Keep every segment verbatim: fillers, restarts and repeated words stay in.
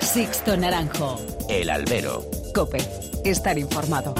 Sixto Naranjo. El Albero. COPE. Estar informado.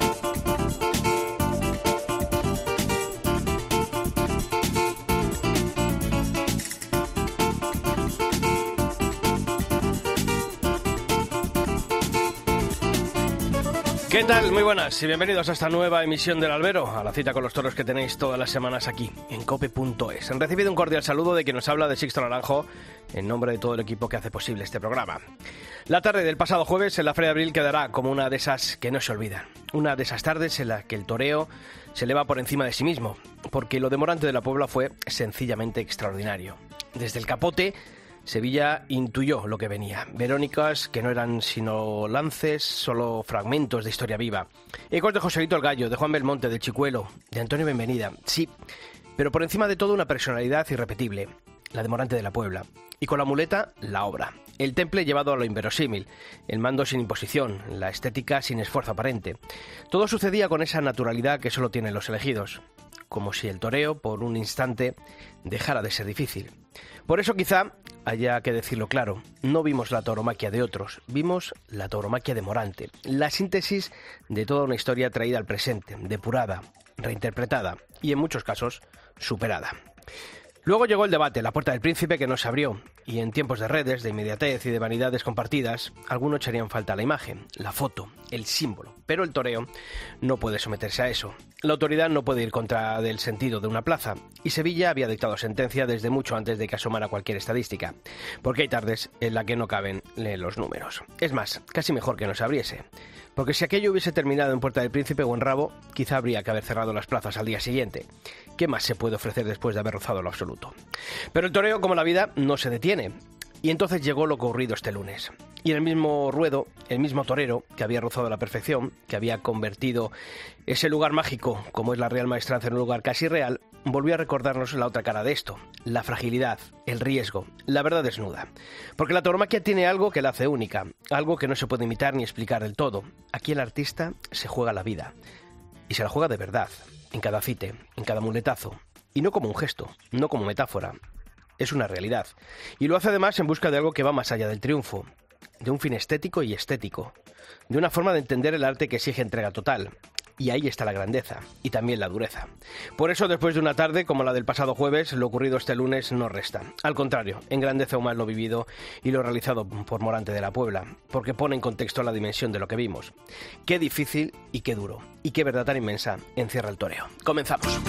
¿Qué tal? Muy buenas y bienvenidos a esta nueva emisión del Albero, a la cita con los toros que tenéis todas las semanas aquí, en cope punto es. Han recibido un cordial saludo de quien nos habla, de Sixto Naranjo, en nombre de todo el equipo que hace posible este programa. La tarde del pasado jueves en la Feria de Abril quedará como una de esas que no se olvidan. Una de esas tardes en las que el toreo se eleva por encima de sí mismo, porque lo de Morante de la Puebla fue sencillamente extraordinario. Desde el capote, Sevilla intuyó lo que venía. Verónicas que no eran sino lances, solo fragmentos de historia viva. Ecos de Joselito el Gallo, de Juan Belmonte, de Chicuelo, de Antonio Benvenida. Sí, pero por encima de todo una personalidad irrepetible, la de Morante de la Puebla. Y con la muleta, la obra. El temple llevado a lo inverosímil, el mando sin imposición, la estética sin esfuerzo aparente. Todo sucedía con esa naturalidad que solo tienen los elegidos. Como si el toreo, por un instante, dejara de ser difícil. Por eso quizá haya que decirlo claro, no vimos la tauromaquia de otros, vimos la tauromaquia de Morante, la síntesis de toda una historia traída al presente, depurada, reinterpretada y en muchos casos superada. Luego llegó el debate, la puerta del príncipe que nos abrió, y en tiempos de redes, de inmediatez y de vanidades compartidas, algunos echarían falta la imagen, la foto, el símbolo. Pero el toreo no puede someterse a eso. La autoridad no puede ir contra del sentido de una plaza, y Sevilla había dictado sentencia desde mucho antes de que asomara cualquier estadística, porque hay tardes en las que no caben los números. Es más, casi mejor que no se abriese. Porque si aquello hubiese terminado en Puerta del Príncipe o en Rabo, quizá habría que haber cerrado las plazas al día siguiente. ¿Qué más se puede ofrecer después de haber rozado lo absoluto? Pero el toreo, como la vida, no se detiene. Y entonces llegó lo ocurrido este lunes. Y en el mismo ruedo, el mismo torero, que había rozado la perfección, que había convertido ese lugar mágico, como es la Real Maestranza, en un lugar casi real, volvió a recordarnos la otra cara de esto, la fragilidad, el riesgo, la verdad desnuda. Porque la tauromaquia tiene algo que la hace única, algo que no se puede imitar ni explicar del todo. Aquí el artista se juega la vida. Y se la juega de verdad, en cada cite, en cada muletazo. Y no como un gesto, no como metáfora. Es una realidad. Y lo hace además en busca de algo que va más allá del triunfo, de un fin estético y estético, de una forma de entender el arte que exige entrega total. Y ahí está la grandeza, y también la dureza. Por eso, después de una tarde como la del pasado jueves, lo ocurrido este lunes no resta. Al contrario, engrandece aún más lo vivido y lo realizado por Morante de la Puebla, porque pone en contexto la dimensión de lo que vimos. Qué difícil y qué duro, y qué verdad tan inmensa encierra el toreo. Comenzamos.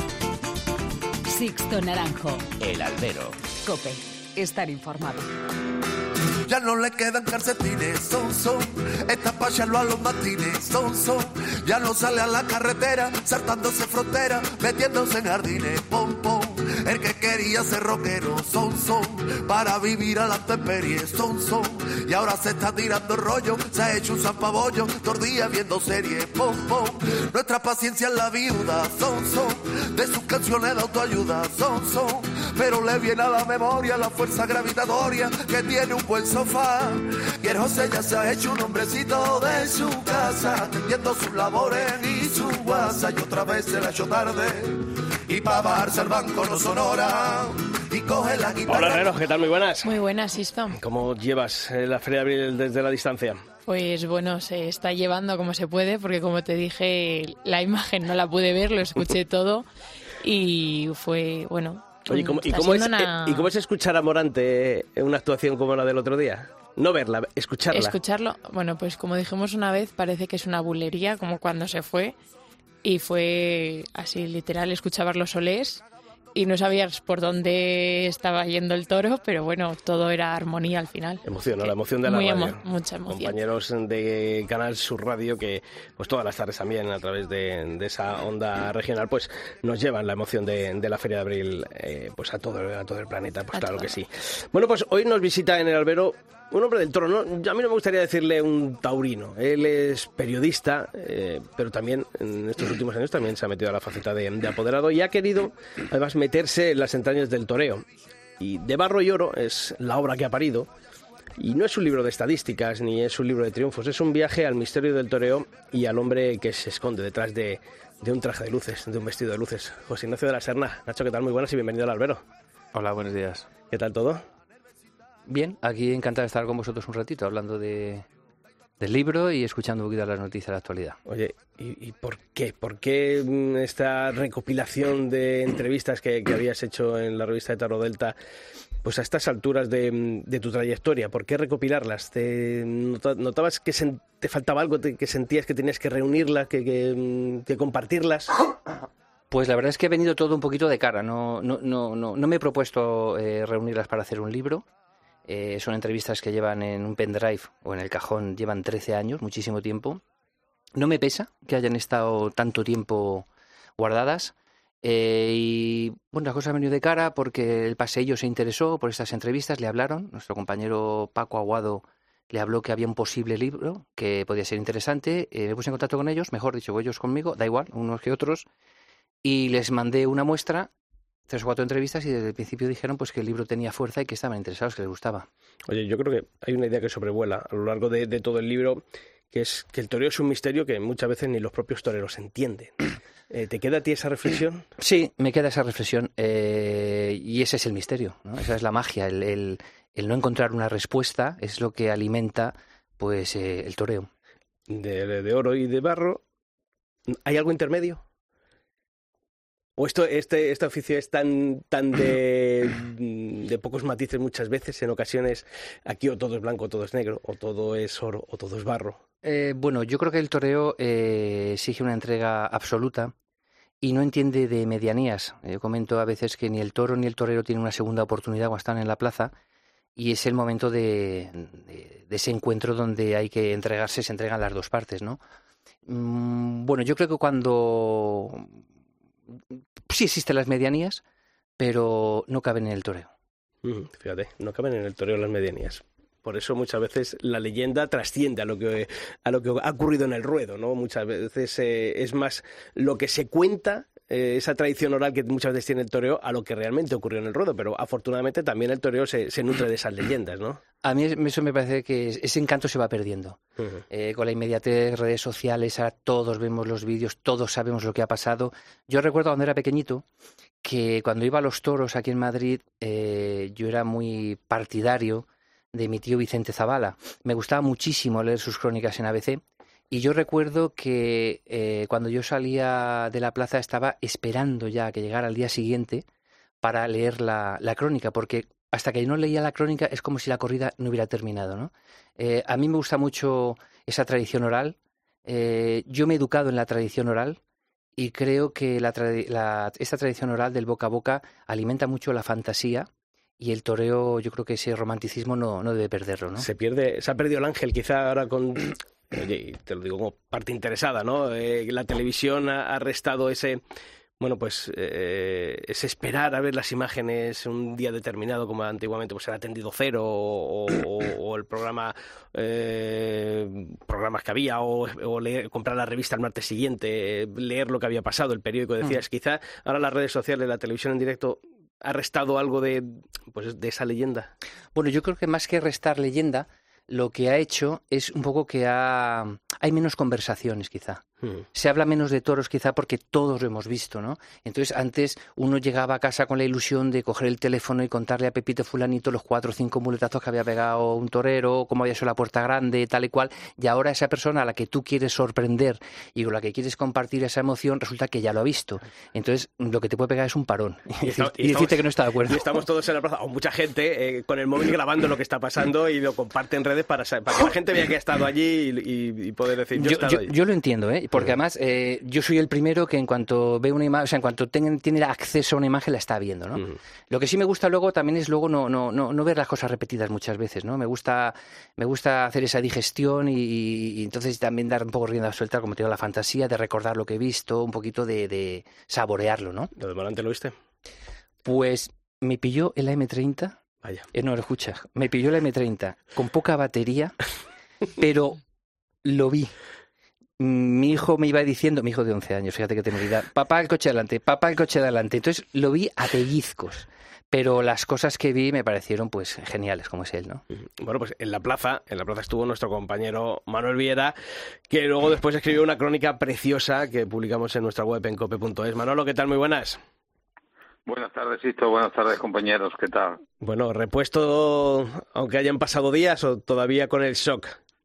Sixto Naranjo. El Albero. COPE. Estar informado. Ya no le quedan calcetines, son, son, está pa' echarlo a los matines, son, son, ya no sale a la carretera, saltándose frontera, metiéndose en jardines, pom, pom, el que quería ser rockero, son, son, para vivir a la temperie, son, son, y ahora se está tirando el rollo, se ha hecho un zampabollo, todo el día viendo series, pom, pom, nuestra paciencia es la viuda, son, son, de sus canciones de autoayuda, son, son, pero le viene a la memoria la fuerza gravitatoria que tiene un buen sofá. Y el José ya se ha hecho un hombrecito de su casa, atendiendo sus labores y su guasa. Y otra vez se la ha hecho tarde, y para bajarse al banco no sonora, y coge la guitarra. Hola, Herrero, ¿qué tal? Muy buenas. Muy buenas, Sixto. ¿Cómo llevas la Feria de Abril desde la distancia? Pues bueno, se está llevando como se puede, porque como te dije, la imagen no la pude ver, lo escuché todo, y fue, bueno... Oye, ¿cómo, ¿y, cómo es, una... ¿y cómo es escuchar a Morante en una actuación como la del otro día? No verla, escucharla. Escucharlo, bueno, pues como dijimos una vez, parece que es una bulería, como cuando se fue, y fue así literal, escuchabas los olés y no sabías por dónde estaba yendo el toro, pero bueno, todo era armonía al final. Emoción, ¿no? La emoción de la Muy radio. Emo- mucha emoción. Compañeros de Canal Sur Radio que pues todas las tardes también a través de, de esa onda regional pues nos llevan la emoción de, de la Feria de Abril eh, pues a todo, a todo el planeta, pues a claro todo. Que sí. Bueno, pues hoy nos visita en el Albero un hombre del toro, ¿no? A mí no me gustaría decirle un taurino. Él es periodista, eh, pero también en estos últimos años también se ha metido a la faceta de, de apoderado y ha querido además meterse en las entrañas del toreo. Y De Barro y Oro es la obra que ha parido. Y no es un libro de estadísticas ni es un libro de triunfos, es un viaje al misterio del toreo y al hombre que se esconde detrás de, de un traje de luces, de un vestido de luces. José Ignacio de la Serna. Nacho, ¿qué tal? Muy buenas y bienvenido al Albero. Hola, buenos días. ¿Qué tal todo? Bien, aquí encantado de estar con vosotros un ratito hablando de, del libro y escuchando un poquito las noticias de la actualidad. Oye, ¿y, y por qué? ¿Por qué esta recopilación de entrevistas que, que habías hecho en la revista de Tarot Delta, pues a estas alturas de, de tu trayectoria? ¿Por qué recopilarlas? ¿Te notabas que se, te faltaba algo, te, que sentías que tenías que reunirlas, que, que, que compartirlas? Pues la verdad es que he venido todo un poquito de cara. No, no, no, no, no me he propuesto eh, reunirlas para hacer un libro. Eh, son entrevistas que llevan en un pendrive o en el cajón, llevan trece años, muchísimo tiempo. No me pesa que hayan estado tanto tiempo guardadas. Eh, y bueno, la cosa ha venido de cara porque el paseillo se interesó por estas entrevistas, le hablaron. Nuestro compañero Paco Aguado le habló que había un posible libro que podía ser interesante. Eh, me puse en contacto con ellos, mejor dicho, ellos conmigo, da igual, unos que otros. Y les mandé una muestra, tres o cuatro entrevistas, y desde el principio dijeron pues que el libro tenía fuerza y que estaban interesados, que les gustaba. Oye, yo creo que hay una idea que sobrevuela a lo largo de, de todo el libro, que es que el toreo es un misterio que muchas veces ni los propios toreros entienden. Eh, ¿Te queda a ti esa reflexión? Sí, me queda esa reflexión, eh, y ese es el misterio, ¿no? Esa es la magia, el, el, el no encontrar una respuesta es lo que alimenta pues eh, el toreo. De, de oro y de barro, ¿hay algo intermedio? ¿O esto, este, este oficio es tan, tan de, de pocos matices muchas veces? En ocasiones aquí o todo es blanco o todo es negro, o todo es oro o todo es barro. Eh, bueno, yo creo que el toreo eh, exige una entrega absoluta y no entiende de medianías. Yo comento a veces que ni el toro ni el torero tienen una segunda oportunidad cuando están en la plaza, y es el momento de, de, de ese encuentro donde hay que entregarse, se entregan las dos partes, ¿no? Mm, bueno, yo creo que cuando... sí existen las medianías, pero no caben en el toreo. Mm, fíjate, no caben en el toreo las medianías. Por eso muchas veces la leyenda trasciende a lo que, a lo que ha ocurrido en el ruedo, ¿no? Muchas veces eh, es más lo que se cuenta, eh, esa tradición oral que muchas veces tiene el toreo, a lo que realmente ocurrió en el ruedo. Pero afortunadamente también el toreo se, se nutre de esas leyendas, ¿no? A mí eso me parece que ese encanto se va perdiendo. Uh-huh. Eh, con la inmediatez, redes sociales, ahora todos vemos los vídeos, todos sabemos lo que ha pasado. Yo recuerdo cuando era pequeñito que cuando iba a los toros aquí en Madrid, eh, yo era muy partidario de mi tío Vicente Zavala. Me gustaba muchísimo leer sus crónicas en A B C, y yo recuerdo que eh, cuando yo salía de la plaza estaba esperando ya a que llegara el día siguiente para leer la, la crónica, porque hasta que no leía la crónica es como si la corrida no hubiera terminado, ¿no? Eh, a mí me gusta mucho esa tradición oral. Eh, yo me he educado en la tradición oral y creo que la, la, esta tradición oral del boca a boca alimenta mucho la fantasía, y el toreo, yo creo que ese romanticismo no, no debe perderlo, ¿no? Se pierde, se ha perdido el ángel quizá ahora con... Oye, y te lo digo como parte interesada, ¿no? Eh, la televisión ha, ha restado ese... Bueno, pues eh, es esperar a ver las imágenes un día determinado, como antiguamente pues era Tendido Cero o, o, o el programa, eh, programas que había, o, o leer, comprar la revista el martes siguiente, leer lo que había pasado, el periódico, decías. Mm. Quizá ahora las redes sociales, la televisión en directo, ha restado algo de, pues, de esa leyenda. Bueno, yo creo que más que restar leyenda, lo que ha hecho es un poco que ha... hay menos conversaciones, quizá. Hmm. Se habla menos de toros, quizá porque todos lo hemos visto, ¿no? Entonces, antes uno llegaba a casa con la ilusión de coger el teléfono y contarle a Pepito fulanito los cuatro o cinco muletazos que había pegado un torero, cómo había sido la puerta grande, tal y cual. Y ahora esa persona a la que tú quieres sorprender y con la que quieres compartir esa emoción, resulta que ya lo ha visto. Entonces, lo que te puede pegar es un parón. Y, y, estamos, y decirte estamos, que no está de acuerdo. Y estamos todos en la plaza, o mucha gente, eh, con el móvil grabando lo que está pasando y lo comparte en redes para, para que la gente vea que ha estado allí y, y, y poder decir, yo, yo he estado yo, allí. Yo lo entiendo, ¿eh? Porque además... Eh, yo soy el primero que en cuanto ve una imagen, o sea, en cuanto tenga, tiene acceso a una imagen la está viendo, ¿no? Uh-huh. Lo que sí me gusta luego también es luego no, no, no, no ver las cosas repetidas muchas veces, ¿no? Me gusta, me gusta hacer esa digestión y, y entonces también dar un poco rienda suelta, como te digo, la fantasía de recordar lo que he visto, un poquito de, de saborearlo, ¿no? ¿Lo de Morante lo viste? Pues me pilló el eme treinta. Vaya. Eh, no, lo escuchas. Me pilló el eme treinta con poca batería, pero lo vi. Mi hijo me iba diciendo, mi hijo de once años, fíjate que temeridad, papá el coche adelante, papá el coche adelante. Entonces lo vi a pellizcos, pero las cosas que vi me parecieron pues geniales, como es él, ¿no? Bueno, pues en la plaza, en la plaza estuvo nuestro compañero Manuel Viera, que luego después escribió una crónica preciosa que publicamos en nuestra web en cope punto es. Manolo, ¿qué tal? Muy buenas. Buenas tardes, Sisto. Buenas tardes, compañeros. ¿Qué tal? Bueno, repuesto, aunque hayan pasado días, o todavía con el shock.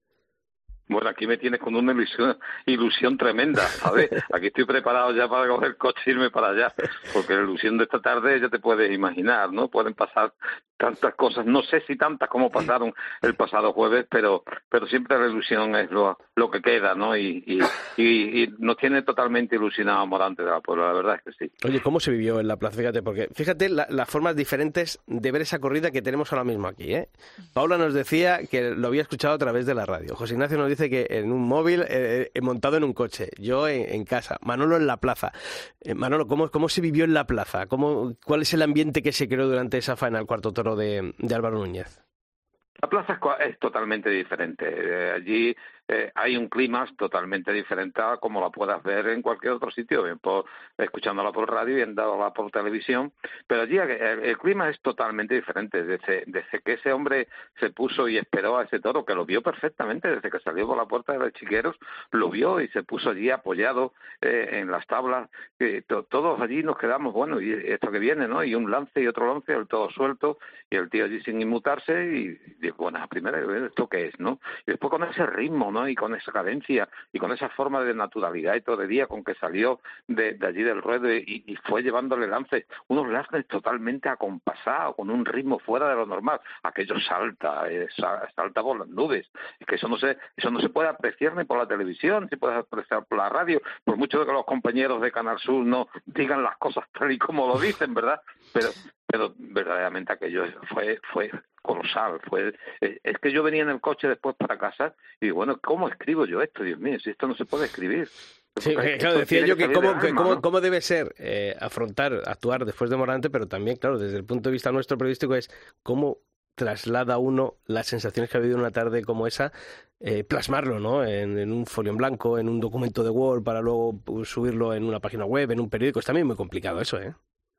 Bueno, aquí me tienes con una ilusión, ilusión tremenda, ¿sabes? Aquí estoy preparado ya para coger el coche e irme para allá, porque la ilusión de esta tarde ya te puedes imaginar, ¿no? Pueden pasar tantas cosas, no sé si tantas como pasaron el pasado jueves, pero pero siempre la ilusión es lo, lo que queda, ¿no? Y, y, y, y nos tiene totalmente ilusionados Morante de la Puebla, la verdad es que sí. Oye, ¿cómo se vivió en la plaza? Fíjate, porque fíjate la, las formas diferentes de ver esa corrida que tenemos ahora mismo aquí, ¿eh? Paula nos decía que lo había escuchado a través de la radio. José Ignacio nos dice que en un móvil, eh, montado en un coche. Yo en, en casa. Manolo en la plaza. Eh, Manolo, ¿cómo, ¿cómo se vivió en la plaza? ¿Cómo, ¿Cuál es el ambiente que se creó durante esa faena al cuarto toro de, de Álvaro Núñez? La plaza es, es totalmente diferente. Eh, allí eh, hay un clima totalmente diferente a como la puedas ver en cualquier otro sitio, bien por, escuchándola por radio y viéndola por televisión, pero allí el, el clima es totalmente diferente. Desde, desde que ese hombre se puso y esperó a ese toro, que lo vio perfectamente, desde que salió por la puerta de los Chiqueros, lo vio y se puso allí apoyado eh, en las tablas, que to, todos allí nos quedamos, bueno, y esto que viene, ¿no? Y un lance y otro lance, el todo suelto, y el tío allí sin inmutarse, y, y bueno, a primera, ¿esto qué es, no? Y después con ese ritmo, ¿no? Y con esa cadencia, y con esa forma de naturalidad y todo de día con que salió de, de allí del ruedo y, y fue llevándole lances, unos lances totalmente acompasados, con un ritmo fuera de lo normal. Aquello salta, eh, salta por las nubes. Es que eso no se, eso no se puede apreciar ni por la televisión, se puede apreciar por la radio, por mucho de que los compañeros de Canal Sur no digan las cosas tal y como lo dicen, ¿verdad? Pero, pero verdaderamente aquello fue, fue colosal. Fue, es que yo venía en el coche después para casa y digo, bueno, ¿cómo escribo yo esto? Dios mío, si esto no se puede escribir. Sí, claro, decía yo que cómo, alma, cómo, ¿no? cómo debe ser eh, afrontar, actuar después de Morante, pero también, claro, desde el punto de vista nuestro periodístico es cómo traslada uno las sensaciones que ha vivido una tarde como esa, eh, plasmarlo, ¿no? En, en un folio en blanco, en un documento de Word, para luego pues, subirlo en una página web, en un periódico. Es también muy complicado eso, ¿eh?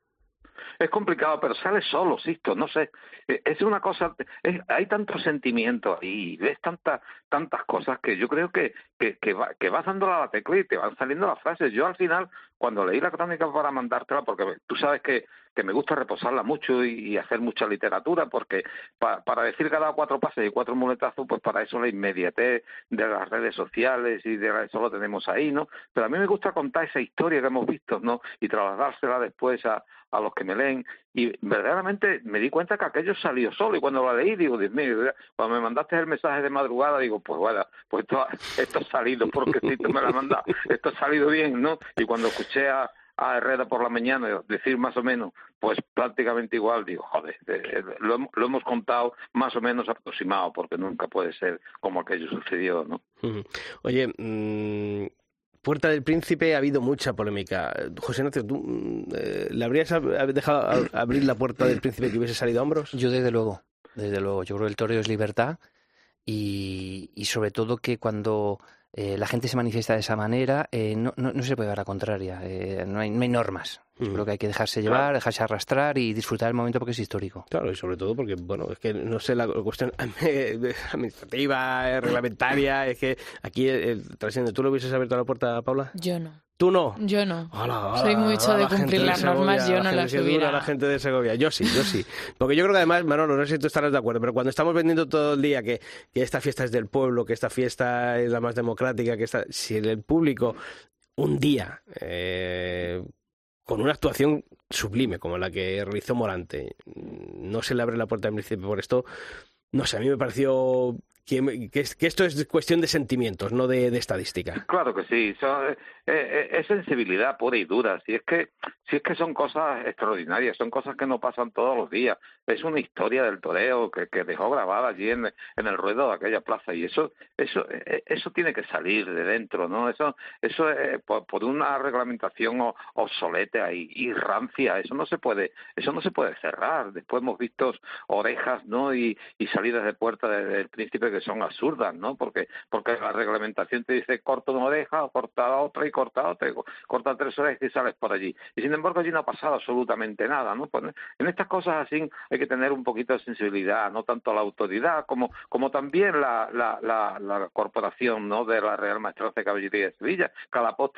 Es complicado, pero sale solo, Sisto, no sé, es una cosa, es, hay tantos sentimientos y ves tantas tantas cosas que yo creo que que, que, va, que vas dándola a la tecla y te van saliendo las frases. Yo al final, cuando leí la crónica para mandártela, porque tú sabes que, que me gusta reposarla mucho y, y hacer mucha literatura, porque pa, para decir cada cuatro pases y cuatro muletazos, pues para eso la inmediatez de las redes sociales y de eso lo tenemos ahí, ¿no? Pero a mí me gusta contar esa historia que hemos visto, ¿no? Y trasladársela después a, a los que me leen, y verdaderamente me di cuenta que aquello salió solo, y cuando lo leí digo, Dios mío, cuando me mandaste el mensaje de madrugada digo, pues bueno, pues esto, esto ha salido, porque si tú me lo has mandado, esto ha salido bien, ¿no? Y cuando escuché a, a Herrera por la mañana decir más o menos, pues prácticamente igual, digo, joder, eh, lo, lo hemos contado más o menos aproximado, porque nunca puede ser como aquello sucedió, ¿no? Oye, mmm... Puerta del Príncipe ha habido mucha polémica. José Ignacio, ¿tú eh, le habrías dejado a, abrir la Puerta del Príncipe que hubiese salido a hombros? Yo desde luego, desde luego. Yo creo que el toreo es libertad y, y sobre todo que cuando eh, la gente se manifiesta de esa manera eh, no, no, no se puede dar la contraria. Eh, no, hay, no hay normas. Yo mm. creo que hay que dejarse llevar, claro. dejarse arrastrar y disfrutar el momento porque es histórico. Claro, y sobre todo porque, bueno, es que no sé, la cuestión administrativa, reglamentaria, es que aquí eh, trasciende. ¿Tú lo hubieses abierto la puerta, Paula? Yo no. ¿Tú no? Yo no. Hola, hola, Soy mucho hola, de cumplir las Segovia, normas, yo no la las hubiera. La gente de Segovia, yo sí, yo sí. Porque yo creo que además, Manolo, no sé si tú estarás de acuerdo, pero cuando estamos vendiendo todo el día que, que esta fiesta es del pueblo, que esta fiesta es la más democrática, que esta, si el público un día eh, con una actuación sublime como la que realizó Morante no se le abre la puerta al Príncipe por esto, no sé, a mí me pareció que, que, que esto es cuestión de sentimientos, no de, de estadística. Claro que sí, son, eh, eh, es sensibilidad pura y dura. Si es que si es que son cosas extraordinarias, son cosas que no pasan todos los días. Es una historia del toreo que, que dejó grabada allí en, en el ruedo de aquella plaza, y eso eso eh, eso tiene que salir de dentro, ¿no? Eso eso eh, por, por una reglamentación obsoleta y, y rancia, eso no se puede eso no se puede cerrar. Después hemos visto orejas, ¿no? Y, y salidas de puerta del de, de Príncipe que son absurdas, ¿no? Porque porque la reglamentación te dice corta una oreja, o corta otra y corta otra, y corta tres orejas y sales por allí. Y sin embargo allí no ha pasado absolutamente nada, ¿no? Pues en estas cosas así hay que tener un poquito de sensibilidad, no tanto la autoridad como como también la la la, la corporación, ¿no? De la Real Maestranza de Caballería de Sevilla. Cada postre es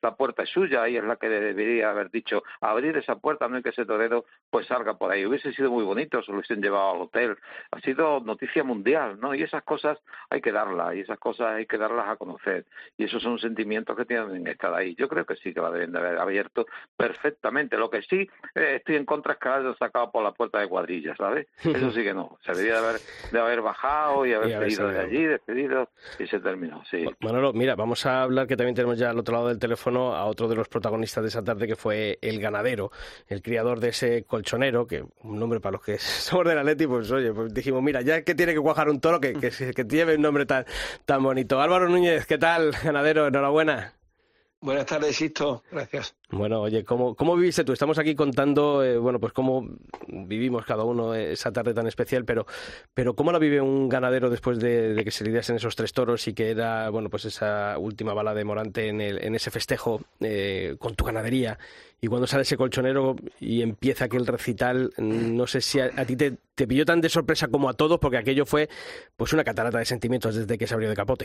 la puerta es suya y es la que debería haber dicho, abrir esa puerta, no hay que ese torero pues salga por ahí. Hubiese sido muy bonito, se lo hubiesen llevado al hotel. Ha sido noticia mundial, ¿no? Y esas cosas hay que darlas, y esas cosas hay que darlas a conocer. Y esos son sentimientos que tienen que estar ahí. Yo creo que sí que la deben de haber abierto perfectamente. Lo que sí eh, estoy en contra es que la hayan sacado por la puerta de cuadrilla, ¿sabes? Eso sí que no. Se debería de haber, de haber bajado y haber Y haber pedido de salido. allí, despedido, y se terminó, sí. Manolo, mira, vamos a hablar, que también tenemos ya al otro lado del teléfono a otro de los protagonistas de esa tarde, que fue el ganadero, el criador de ese colchonero, que un nombre para los que somos del Atleti, pues oye, pues dijimos, mira, ya que tiene que cuajar un toro, que, que, que lleve un nombre tan, tan bonito. Álvaro Núñez, ¿qué tal, ganadero? Enhorabuena. Buenas tardes, Sisto. Gracias. Bueno, oye, ¿cómo, cómo viviste tú? Estamos aquí contando, eh, bueno, pues cómo vivimos cada uno esa tarde tan especial, pero, pero ¿cómo la vive un ganadero después de, de que se lidiasen esos tres toros y que era, bueno, pues esa última bala de Morante en, el, en ese festejo eh, con tu ganadería? Y cuando sale ese colchonero y empieza aquel recital, no sé si a, a ti te, te pilló tan de sorpresa como a todos, porque aquello fue pues una catarata de sentimientos desde que se abrió de capote.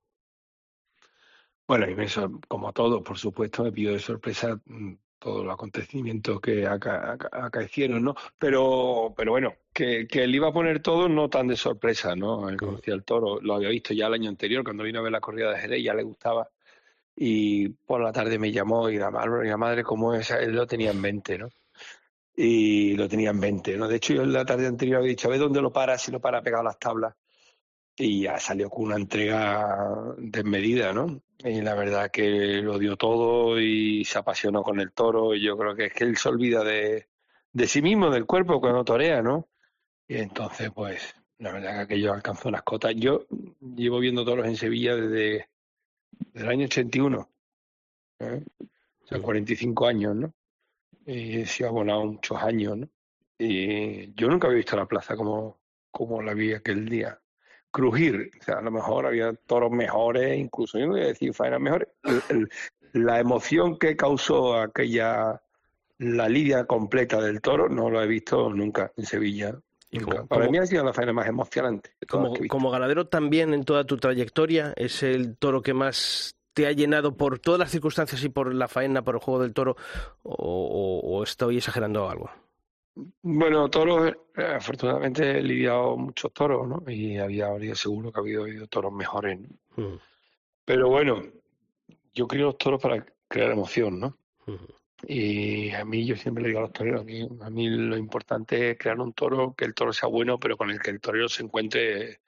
Bueno, y me sor- como todo, por supuesto, me pidió de sorpresa mm, todos los acontecimientos que aca- aca- acaecieron, ¿no? Pero, pero bueno, que, que él iba a poner todo no tan de sorpresa, ¿no? Él conocía el toro, lo había visto ya el año anterior, cuando vino a ver la corrida de Jerez, ya le gustaba. Y por la tarde me llamó y la madre, y la madre como es, él lo tenía en mente, ¿no? Y lo tenía en mente, ¿no? De hecho, yo en la tarde anterior había dicho, a ver dónde lo para, si lo para pegado a las tablas. Y ya salió con una entrega desmedida, ¿no? Y la verdad que lo dio todo y se apasionó con el toro. Y yo creo que es que él se olvida de, de sí mismo, del cuerpo, cuando torea, ¿no? Y entonces, pues, la verdad que aquello alcanzó unas cotas. Yo llevo viendo toros en Sevilla desde, desde el año ochenta y uno, ¿eh? O sea, cuarenta y cinco años, ¿no? Y se ha abonado muchos años, ¿no? Y yo nunca había visto la plaza como, como la vi aquel día. Crujir, o sea, a lo mejor había toros mejores, incluso yo no voy a decir faenas mejores. El- el- la emoción que causó aquella, la lidia completa del toro, no lo he visto nunca en Sevilla. ¿Y Nunca. cómo- Para cómo- mí ha sido la faena más emocionante de todas Como, que he visto. como ganadero también en toda tu trayectoria, ¿es el toro que más te ha llenado por todas las circunstancias y por la faena, por el juego del toro, o, o- o estoy exagerando algo? Bueno, toros, eh, afortunadamente he lidiado muchos toros, ¿no? Y había, habría seguro que ha habido, habido toros mejores, ¿no? Mm, Pero bueno, yo creo los toros para crear emoción, ¿no? mm. Y a mí, yo siempre le digo a los toreros, a mí, a mí lo importante es crear un toro, que el toro sea bueno, pero con el que el torero se encuentre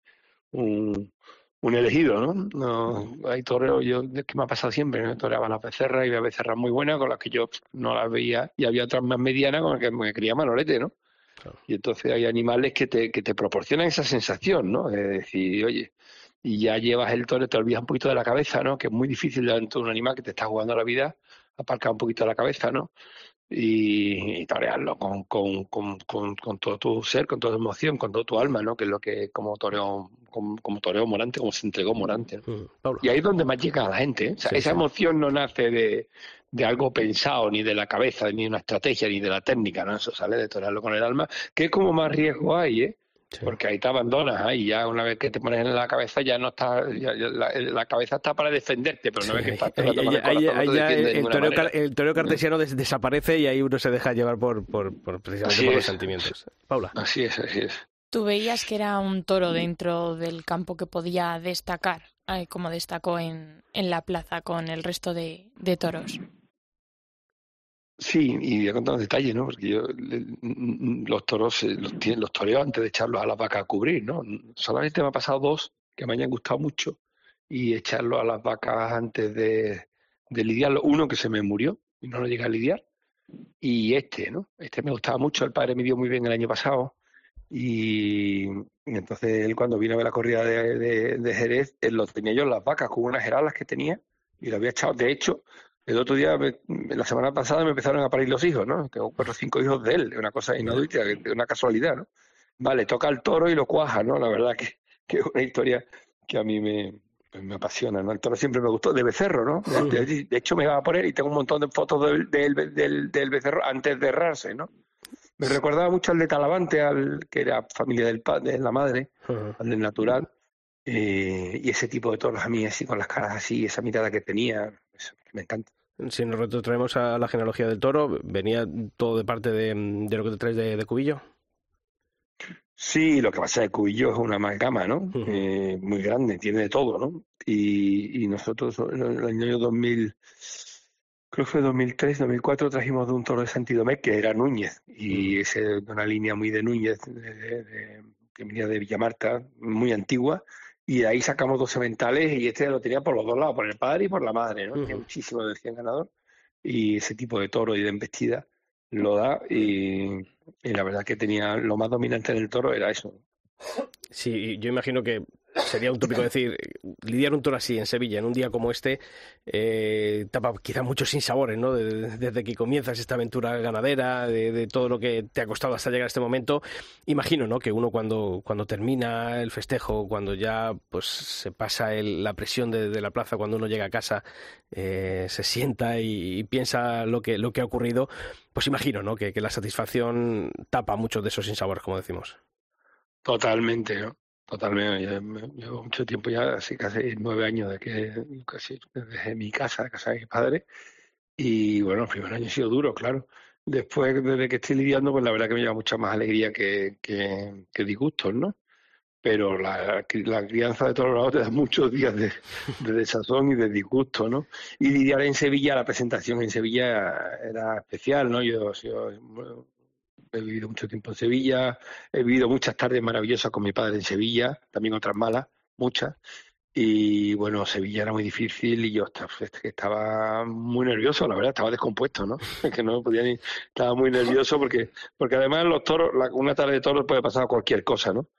un, un elegido, ¿no? No, hay toreros, yo, es que me ha pasado siempre, ¿no? Toreaba las becerras y había becerras muy buenas con las que yo pf, no las veía, y había otras más medianas con las que me quería Manolete, ¿no? Claro. Y entonces hay animales que te, que te proporcionan esa sensación, ¿no? De decir, oye, y ya llevas el toro, te olvidas un poquito de la cabeza, ¿no? Que es muy difícil delante de un animal que te está jugando la vida, aparcar un poquito la cabeza, ¿no? Y, y torearlo con, con, con, con, con todo tu ser, con toda tu emoción, con toda tu alma, ¿no? Que es lo que como toreó, como, como toreó Morante, como se entregó Morante, ¿no? Mm, Pablo. Y ahí es donde más llega a la gente, ¿eh? O sea, Sí, esa sí. emoción no nace de, de algo pensado, ni de la cabeza, ni de una estrategia, ni de la técnica, ¿no? Eso sale de torearlo con el alma, que es como más riesgo hay, ¿eh? Sí. Porque ahí te abandonas, ahí ya una vez que te pones en la cabeza ya no está, ya- ya la, la cabeza está para defenderte, pero una vez que estás Ahí- te ahí- el ahí- corazón ahí no te ya defiende de el ninguna toreo, manera. car- el toreo cartesiano des- desaparece y ahí uno se deja llevar por, por, por precisamente Así por los es. sentimientos. Paula. Así es, así es. ¿Tú veías que era un toro dentro del campo que podía destacar, eh, como destacó en, en la plaza con el resto de, de toros? Sí, y voy a contar un detalle, ¿no? Porque yo le- los toros eh, los, tie- los toreo antes de echarlos a las vacas a cubrir, ¿no? Solamente me ha pasado dos que me hayan gustado mucho y echarlos a las vacas antes de, de lidiarlo. Uno que se me murió y no lo llegué a lidiar, y este, ¿no? Este me gustaba mucho, el padre me dio muy bien el año pasado y, y entonces él cuando vino a ver la corrida de, de, de Jerez, él lo tenía yo en las vacas con unas heralas que tenía y lo había echado. De hecho, el otro día, me- la semana pasada, me empezaron a parir los hijos, ¿no? Tengo cuatro o cinco hijos de él, una cosa inaudita, una casualidad, ¿no? Vale, toca el toro y lo cuaja, ¿no? La verdad que, que es una historia que a mí me, pues me apasiona, ¿no? El toro siempre me gustó, de becerro, ¿no? De, de- de hecho, me iba a poner y tengo un montón de fotos del, del, del, del becerro antes de errarse, ¿no? Me recordaba mucho al de Talavante, al que era familia del pa- de la madre, Ujú. al del natural, eh, y ese tipo de toros a mí, así con las caras así, esa mirada que tenía, eso me encanta. Si nos retrotraemos a la genealogía del toro, ¿venía todo de parte de, de lo que te traes de, de Cubillo? Sí, lo que pasa es que Cubillo es una amalgama, ¿no? Uh-huh. Eh, muy grande, tiene de todo, ¿no? Y, y nosotros en el año dos mil, creo que fue dos mil tres, dos mil cuatro, trajimos de un toro de Santidomé que era Núñez, y Uh-huh. ese de una línea muy de Núñez, de, de, de, que venía de Villamarta, muy antigua, y de ahí sacamos dos sementales, y este lo tenía por los dos lados, por el padre y por la madre, ¿no? Uh-huh. Tenía muchísimo de cien ganador, y ese tipo de toro y de embestida lo da, y, y la verdad que tenía lo más dominante en el toro era eso. Sí, yo imagino que sería utópico decir, lidiar un toro así en Sevilla en un día como este eh, tapa quizá muchos sinsabores, ¿no? De, desde que comienzas esta aventura ganadera, de, de todo lo que te ha costado hasta llegar a este momento. Imagino, ¿no? Que uno cuando, cuando termina el festejo, cuando ya pues se pasa el, la presión de, de la plaza, cuando uno llega a casa, eh, se sienta y, y piensa lo que, lo que ha ocurrido, pues imagino, ¿no? Que, que la satisfacción tapa muchos de esos sinsabores, como decimos. Totalmente, ¿no? Totalmente. Yo llevo mucho tiempo ya, así casi nueve años de que casi desde mi casa, casa de mi padre, y bueno, el primer año ha sido duro, claro. Después, desde que estoy lidiando, pues la verdad que me lleva mucha más alegría que, que, que disgustos, ¿no? Pero la, la crianza de todos lados te da muchos días de, de desazón y de disgusto, ¿no? Y lidiar en Sevilla, la presentación en Sevilla era especial, ¿no? Yo, yo he vivido mucho tiempo en Sevilla, he vivido muchas tardes maravillosas con mi padre en Sevilla, también otras malas, muchas. Y bueno, Sevilla era muy difícil y yo estaba muy nervioso, la verdad, estaba descompuesto, ¿no? Que no podía ni... Estaba muy nervioso porque porque además los toros, una tarde de toros puede pasar cualquier cosa, ¿no?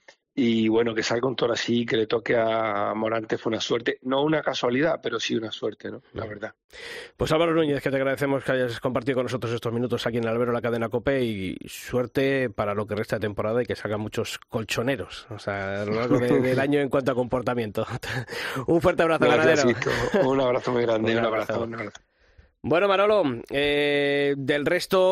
Y bueno, que salga un toro así, que le toque a Morante fue una suerte, no una casualidad, pero sí una suerte, ¿no? La verdad. Pues Álvaro Núñez, que te agradecemos que hayas compartido con nosotros estos minutos aquí en el Albero, la cadena COPE, y suerte para lo que resta de temporada y que salgan muchos colchoneros, o sea, a lo largo de, del año en cuanto a comportamiento. Un fuerte abrazo, gracias, ganadero. Sisto. Un abrazo muy grande, un, un abrazo, abrazo. un abrazo. Bueno, Manolo, eh, del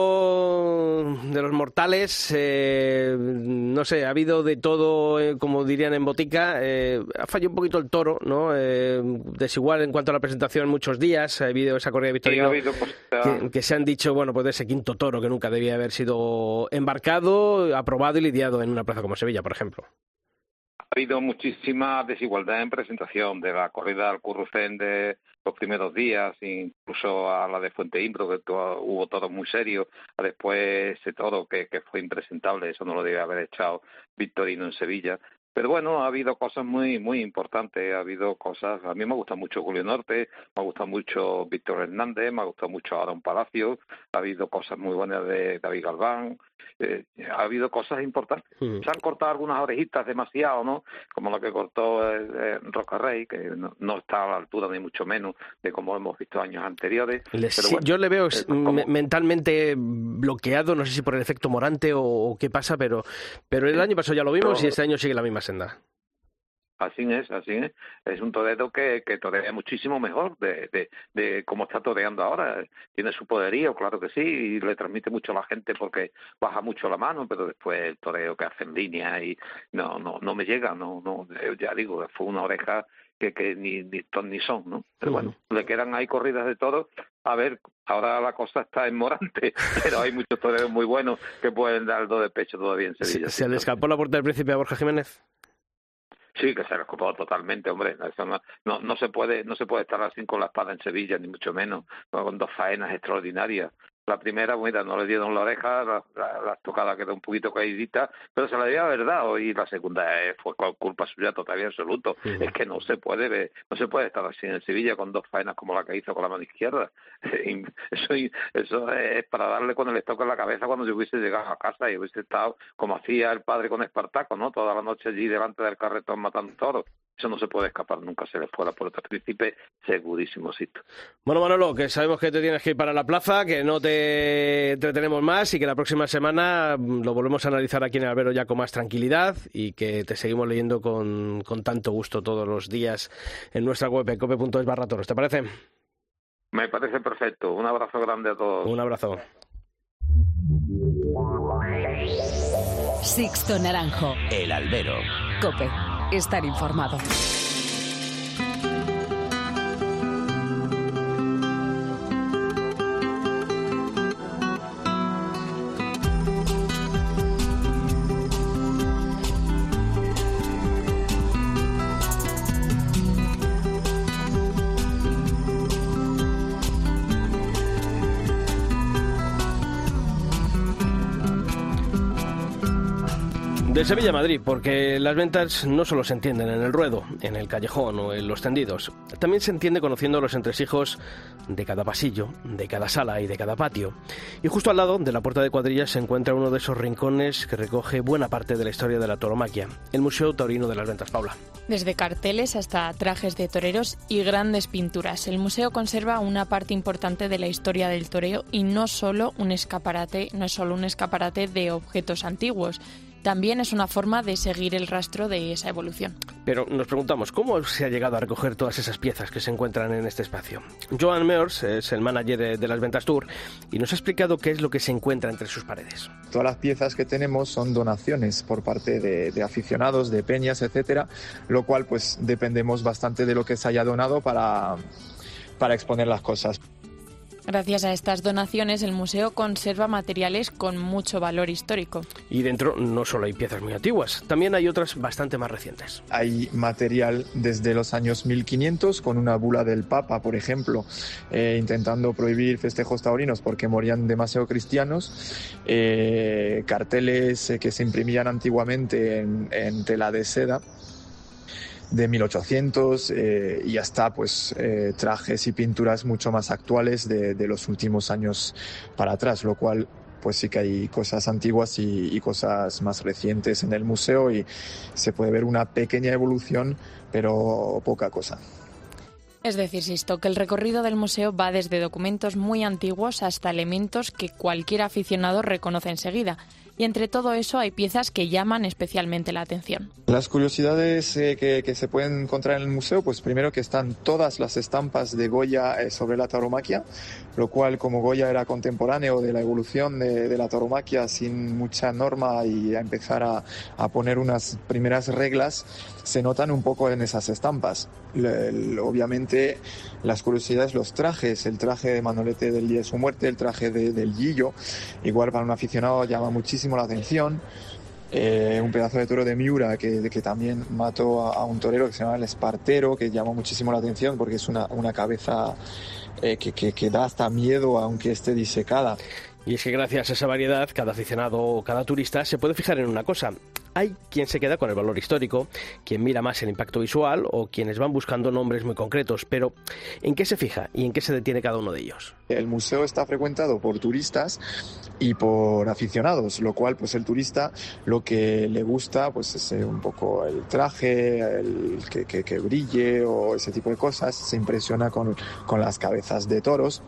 resto de los mortales, eh, no sé, ha habido de todo, eh, como dirían en botica, eh, ha fallado un poquito el toro, ¿no? Eh, desigual en cuanto a la presentación muchos días, ha habido esa corrida de Victorino, sí, que, que se han dicho, bueno, pues de ese quinto toro que nunca debía haber sido embarcado, aprobado y lidiado en una plaza como Sevilla, por ejemplo. Ha habido muchísima desigualdad en presentación, de la corrida al Currucén de los primeros días, incluso a la de Fuente Imbro, que todo, hubo toros muy serios, a después ese toro que, que fue impresentable, eso no lo debía haber echado Victorino en Sevilla. Pero bueno, ha habido cosas muy muy importantes, ha habido cosas, a mí me gusta mucho Julio Norte, me gusta mucho Víctor Hernández, me gusta mucho Aaron Palacios, ha habido cosas muy buenas de David Galván, eh, ha habido cosas importantes. Mm. Se han cortado algunas orejitas demasiado, ¿no? Como la que cortó eh, eh, Roca Rey, que no, no está a la altura ni mucho menos de como hemos visto años anteriores. Les, pero sí, bueno, yo le veo eh, como... mentalmente bloqueado, no sé si por el efecto Morante o, o qué pasa, pero, pero el año pasado ya lo vimos pero... y este año sigue la misma senda. Así es, así es. Es un torero que, que torea muchísimo mejor de, de, de cómo está toreando ahora. Tiene su poderío, claro que sí, y le transmite mucho a la gente porque baja mucho la mano, pero después el toreo que hace en línea y no no no me llega, no no ya digo, fue una oreja que, que ni, ni ton ni son, ¿no? Pero bueno, le quedan ahí corridas de toros. A ver, ahora la cosa está en Morante, pero hay muchos toreros muy buenos que pueden dar dos de pecho todavía en Sevilla. ¿Se, ¿se le escapó la puerta del príncipe a Borja Jiménez? Sí, que se le escapó totalmente, hombre. Eso no, no, no se puede, no se puede estar así con la espada en Sevilla, ni mucho menos, con dos faenas extraordinarias. La primera, mira, no le dieron la oreja, la, la, la tocada quedó un poquito caidita, pero se la debía haber dado, y la segunda eh, fue culpa suya total y absoluto. Uh -huh. Es que no se puede ver, no se puede estar así en Sevilla con dos faenas como la que hizo con la mano izquierda. Eso, eso es para darle con el estoque en la cabeza cuando yo hubiese llegado a casa y hubiese estado como hacía el padre con Espartaco, ¿no? Toda la noche allí delante del carretón matando toros. Eso no se puede escapar nunca, se les fue la puerta al príncipe, segurísimo, Sito. Bueno, Manolo, que sabemos que te tienes que ir para la plaza, que no te entretenemos más y que la próxima semana lo volvemos a analizar aquí en el Albero ya con más tranquilidad y que te seguimos leyendo con, con tanto gusto todos los días en nuestra web, cope punto es barra toros. ¿Te parece? Me parece perfecto. Un abrazo grande a todos. Un abrazo. Sixto Naranjo. El Albero. COPE. Estar informado. De Sevilla a Madrid, porque las ventas no solo se entienden en el ruedo, en el callejón o en los tendidos, también se entiende conociendo los entresijos de cada pasillo, de cada sala y de cada patio. Y justo al lado de la Puerta de Cuadrillas se encuentra uno de esos rincones que recoge buena parte de la historia de la tauromaquia, el Museo Taurino de las Ventas, Paula. Desde carteles hasta trajes de toreros y grandes pinturas, el museo conserva una parte importante de la historia del toreo y no solo un escaparate, no es solo un escaparate de objetos antiguos. También es una forma de seguir el rastro de esa evolución. Pero nos preguntamos, ¿cómo se ha llegado a recoger todas esas piezas que se encuentran en este espacio? Joan Meurs es el manager de las Ventas Tour y nos ha explicado qué es lo que se encuentra entre sus paredes. Todas las piezas que tenemos son donaciones por parte de, de aficionados, de peñas, etcétera, lo cual pues dependemos bastante de lo que se haya donado para, para exponer las cosas. Gracias a estas donaciones, el museo conserva materiales con mucho valor histórico. Y dentro no solo hay piezas muy antiguas, también hay otras bastante más recientes. Hay material desde los años mil quinientos, con una bula del Papa, por ejemplo, eh, intentando prohibir festejos taurinos porque morían demasiado cristianos, eh, carteles eh, que se imprimían antiguamente en, en tela de seda, de mil ochocientos eh, y hasta pues eh, trajes y pinturas mucho más actuales de, de los últimos años para atrás, lo cual pues sí que hay cosas antiguas y, y cosas más recientes en el museo y se puede ver una pequeña evolución, pero poca cosa. Es decir, Sisto, que el recorrido del museo va desde documentos muy antiguos hasta elementos que cualquier aficionado reconoce enseguida. Y entre todo eso hay piezas que llaman especialmente la atención. Las curiosidades eh, que, que se pueden encontrar en el museo, pues primero que están todas las estampas de Goya eh, sobre la tauromaquia, lo cual, como Goya era contemporáneo de la evolución de, de la tauromaquia sin mucha norma y a empezar a, a poner unas primeras reglas, se notan un poco en esas estampas. Le, le, obviamente las curiosidades, los trajes, el traje de Manolete del día de su muerte, el traje de, del Gillo, igual para un aficionado llama muchísimo la atención. Eh, un pedazo de toro de Miura que, que también mató a, a un torero que se llama el Espartero, que llamó muchísimo la atención porque es una, una cabeza eh, que, que, que da hasta miedo aunque esté disecada. Y es que gracias a esa variedad, cada aficionado o cada turista se puede fijar en una cosa. Hay quien se queda con el valor histórico, quien mira más el impacto visual o quienes van buscando nombres muy concretos. Pero, ¿en qué se fija y en qué se detiene cada uno de ellos? El museo está frecuentado por turistas y por aficionados, lo cual, pues el turista lo que le gusta pues es un poco el traje, el que, que, que brille o ese tipo de cosas. Se impresiona con, con las cabezas de toros.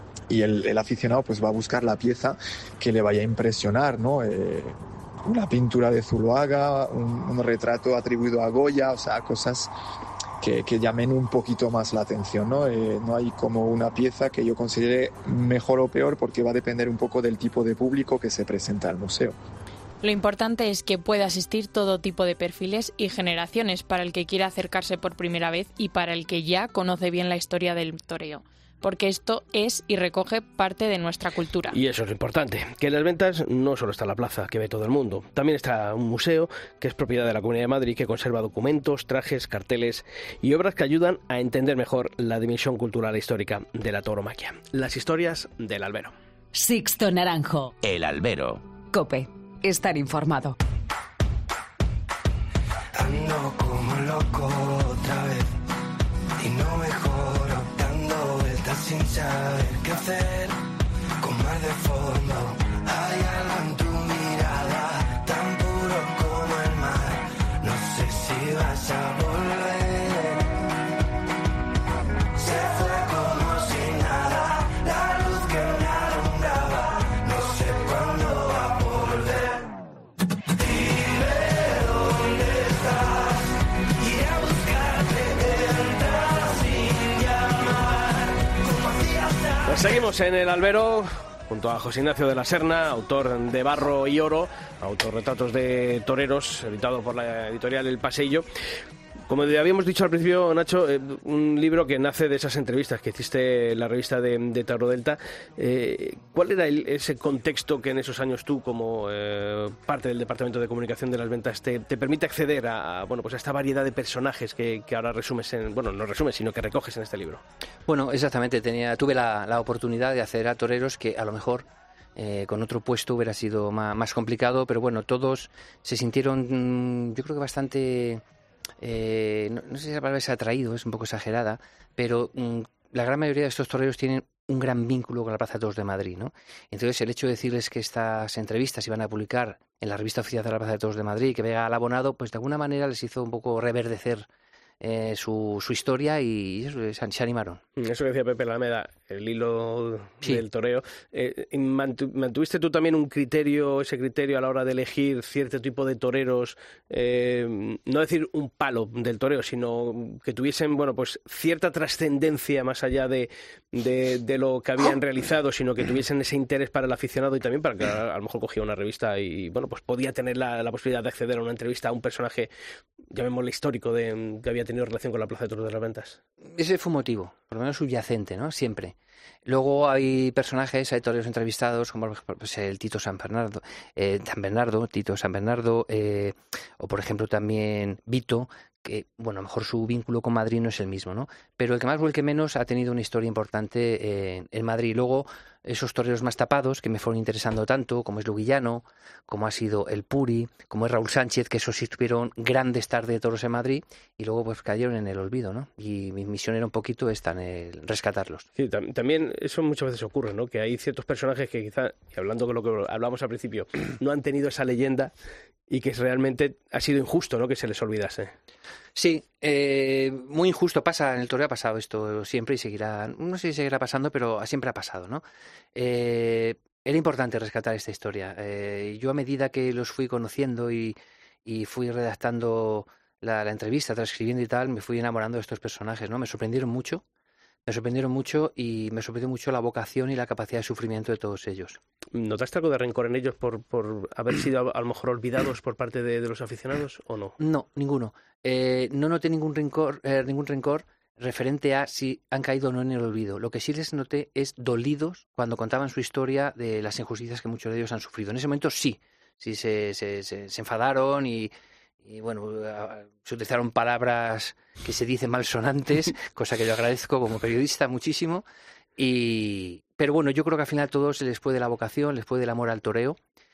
Y el, el aficionado pues va a buscar la pieza que le vaya a impresionar, ¿no? Eh, una pintura de Zuloaga, un, un retrato atribuido a Goya, o sea, cosas que, que llamen un poquito más la atención, ¿no? Eh, no hay como una pieza que yo considere mejor o peor porque va a depender un poco del tipo de público que se presenta al museo. Lo importante es que pueda asistir todo tipo de perfiles y generaciones para el que quiera acercarse por primera vez y para el que ya conoce bien la historia del toreo. Porque esto es y recoge parte de nuestra cultura. Y eso es lo importante, que en las ventas no solo está la plaza que ve todo el mundo, también está un museo que es propiedad de la Comunidad de Madrid, que conserva documentos, trajes, carteles y obras que ayudan a entender mejor la dimensión cultural e histórica de la tauromaquia. Las historias del albero. Sixto Naranjo. El albero. COPE. Estar informado. Ando como loco otra vez y no mejoro, dando vueltas sin saber qué hacer, con mar de fondo. Hay algo en tu mirada, tan puro como el mar. No sé si vas a volver. Se fue como si nada, la luz que me alumbraba. No sé cuándo va a volver. Dime dónde estás, iré a buscarte detrás sin llamar, como hacías antes. Pues seguimos en el albero junto a José Ignacio de la Serna, autor de Barro y Oro, autorretratos de toreros, editado por la editorial El Paseillo. Como habíamos dicho al principio, Nacho, eh, un libro que nace de esas entrevistas que hiciste en la revista de, de Tauro Delta. Eh, ¿Cuál era el, ese contexto que en esos años tú, como eh, parte del Departamento de Comunicación de las Ventas, te, te permite acceder a, bueno, pues a esta variedad de personajes que, que ahora resumes en, bueno, no resumes, sino que recoges en este libro? Bueno, exactamente. Tenía, tuve la, la oportunidad de acceder a toreros que a lo mejor Eh, con otro puesto hubiera sido más, más complicado, pero bueno, todos se sintieron, yo creo que bastante, eh, no, no sé si la palabra es atraído, es un poco exagerada, pero mm, la gran mayoría de estos toreros tienen un gran vínculo con la Plaza de Toros de Madrid, ¿no? Entonces, el hecho de decirles que estas entrevistas iban a publicar en la revista oficial de la Plaza de Toros de Madrid, que venga al abonado, pues de alguna manera les hizo un poco reverdecer eh, su, su historia y eso, se, se animaron. Eso que decía Pepe Alameda, el hilo sí. del toreo. Eh, mantu ¿Mantuviste tú también un criterio, ese criterio a la hora de elegir cierto tipo de toreros? Eh, no decir un palo del toreo, sino que tuviesen, bueno, pues cierta trascendencia más allá de, de, de lo que habían realizado, sino que tuviesen ese interés para el aficionado y también para que a, a lo mejor cogía una revista y, bueno, pues podía tener la, la posibilidad de acceder a una entrevista a un personaje, llamémosle histórico, de, que había tenido relación con la Plaza de Toros de las Ventas. Ese fue un motivo, por lo menos subyacente, ¿no? Siempre. Luego hay personajes, hay toreros entrevistados, como pues, el Tito San Bernardo, eh, San Bernardo, Tito San Bernardo, eh, o por ejemplo también Vito, que, bueno, a lo mejor su vínculo con Madrid no es el mismo, ¿no? Pero el que más o el que menos ha tenido una historia importante eh, en Madrid. Luego, esos toreros más tapados que me fueron interesando tanto, como es Luguillano, como ha sido el Puri, como es Raúl Sánchez, que esos sí tuvieron grandes tardes de toros en Madrid, y luego pues cayeron en el olvido, ¿no? Y mi misión era un poquito esta, en el rescatarlos. Sí, tam también eso muchas veces ocurre, ¿no? Que hay ciertos personajes que quizá, y hablando con lo que hablamos al principio, no han tenido esa leyenda y que realmente ha sido injusto, ¿no?, que se les olvidase. Sí, eh, muy injusto. Pasa, en el toreo ha pasado esto siempre y seguirá, no sé si seguirá pasando, pero siempre ha pasado, ¿no? Eh, era importante rescatar esta historia. Eh, yo a medida que los fui conociendo y, y fui redactando la, la entrevista, transcribiendo y tal, me fui enamorando de estos personajes, ¿no? Me sorprendieron mucho. Me sorprendieron mucho y me sorprendió mucho la vocación y la capacidad de sufrimiento de todos ellos. ¿Notaste algo de rencor en ellos por, por haber sido a lo mejor olvidados por parte de, de los aficionados o no? No, ninguno. Eh, no noté ningún rencor, eh, ningún rencor referente a si han caído o no en el olvido. Lo que sí les noté es dolidos cuando contaban su historia de las injusticias que muchos de ellos han sufrido. En ese momento sí, sí se, se, se, se enfadaron y... Y bueno, se utilizaron palabras que se dicen malsonantes, cosa que yo agradezco como periodista muchísimo. Y, pero bueno, yo creo que al final a todos les puede la vocación, les puede el amor al toreo.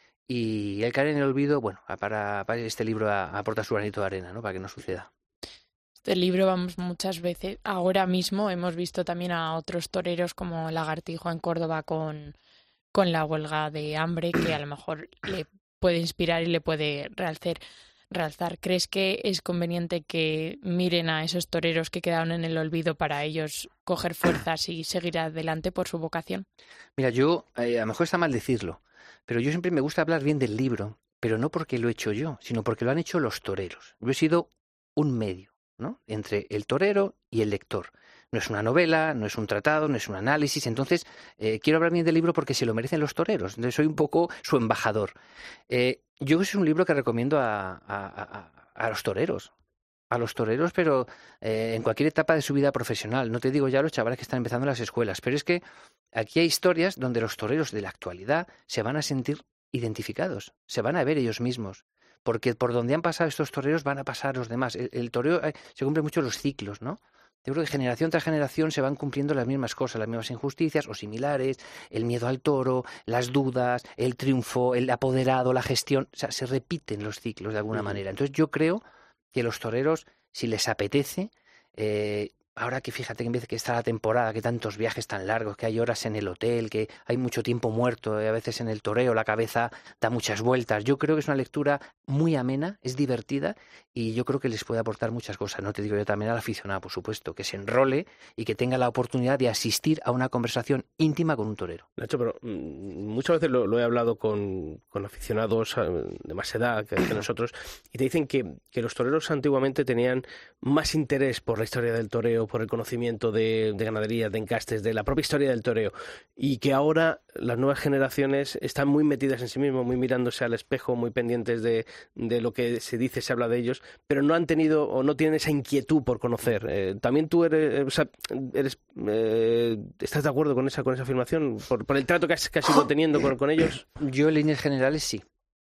Y el caer en el olvido, bueno, para, para este libro aporta su granito de arena, ¿no? Para que no suceda. Este libro, vamos, muchas veces, ahora mismo hemos visto también a otros toreros como Lagartijo en Córdoba con, con la huelga de hambre, que a lo mejor le puede inspirar y le puede realzar. realzar. ¿Crees que es conveniente que miren a esos toreros que quedaron en el olvido para ellos coger fuerzas y seguir adelante por su vocación? Mira, yo, eh, a lo mejor está mal decirlo, pero yo siempre me gusta hablar bien del libro, pero no porque lo he hecho yo, sino porque lo han hecho los toreros. Yo he sido un medio, ¿no?, entre el torero y el lector. No es una novela, no es un tratado, no es un análisis. Entonces, eh, quiero hablar bien del libro porque se lo merecen los toreros. Entonces, soy un poco su embajador. Eh, yo es un libro que recomiendo a, a, a, a los toreros. A los toreros, pero eh, en cualquier etapa de su vida profesional. No te digo ya a los chavales que están empezando en las escuelas, pero es que aquí hay historias donde los toreros de la actualidad se van a sentir identificados, se van a ver ellos mismos. Porque por donde han pasado estos toreros van a pasar los demás. El, el toreo eh, se cumple mucho los ciclos, ¿no? Yo creo que generación tras generación se van cumpliendo las mismas cosas, las mismas injusticias o similares, el miedo al toro, las dudas, el triunfo, el apoderado, la gestión. O sea, se repiten los ciclos de alguna uh-huh. manera. Entonces yo creo que los toreros, si les apetece, eh, ahora que fíjate que en vez que está la temporada, que tantos viajes tan largos, que hay horas en el hotel, que hay mucho tiempo muerto, y a veces en el toreo la cabeza da muchas vueltas. Yo creo que es una lectura muy amena, es divertida y yo creo que les puede aportar muchas cosas. No te digo yo también al aficionado, por supuesto, que se enrole y que tenga la oportunidad de asistir a una conversación íntima con un torero. Nacho, pero mmm, muchas veces lo, lo he hablado con, con aficionados de más edad que, que nosotros y te dicen que, que los toreros antiguamente tenían más interés por la historia del toreo, por el conocimiento de, de ganadería, de encastes, de la propia historia del toreo, y que ahora las nuevas generaciones están muy metidas en sí mismos, muy mirándose al espejo, muy pendientes de, de lo que se dice, se habla de ellos, pero no han tenido o no tienen esa inquietud por conocer. Eh, ¿También tú eres, o sea, eres eh, estás de acuerdo con esa con esa afirmación por, por el trato que has, que has ido teniendo con, con ellos? Yo en líneas generales sí.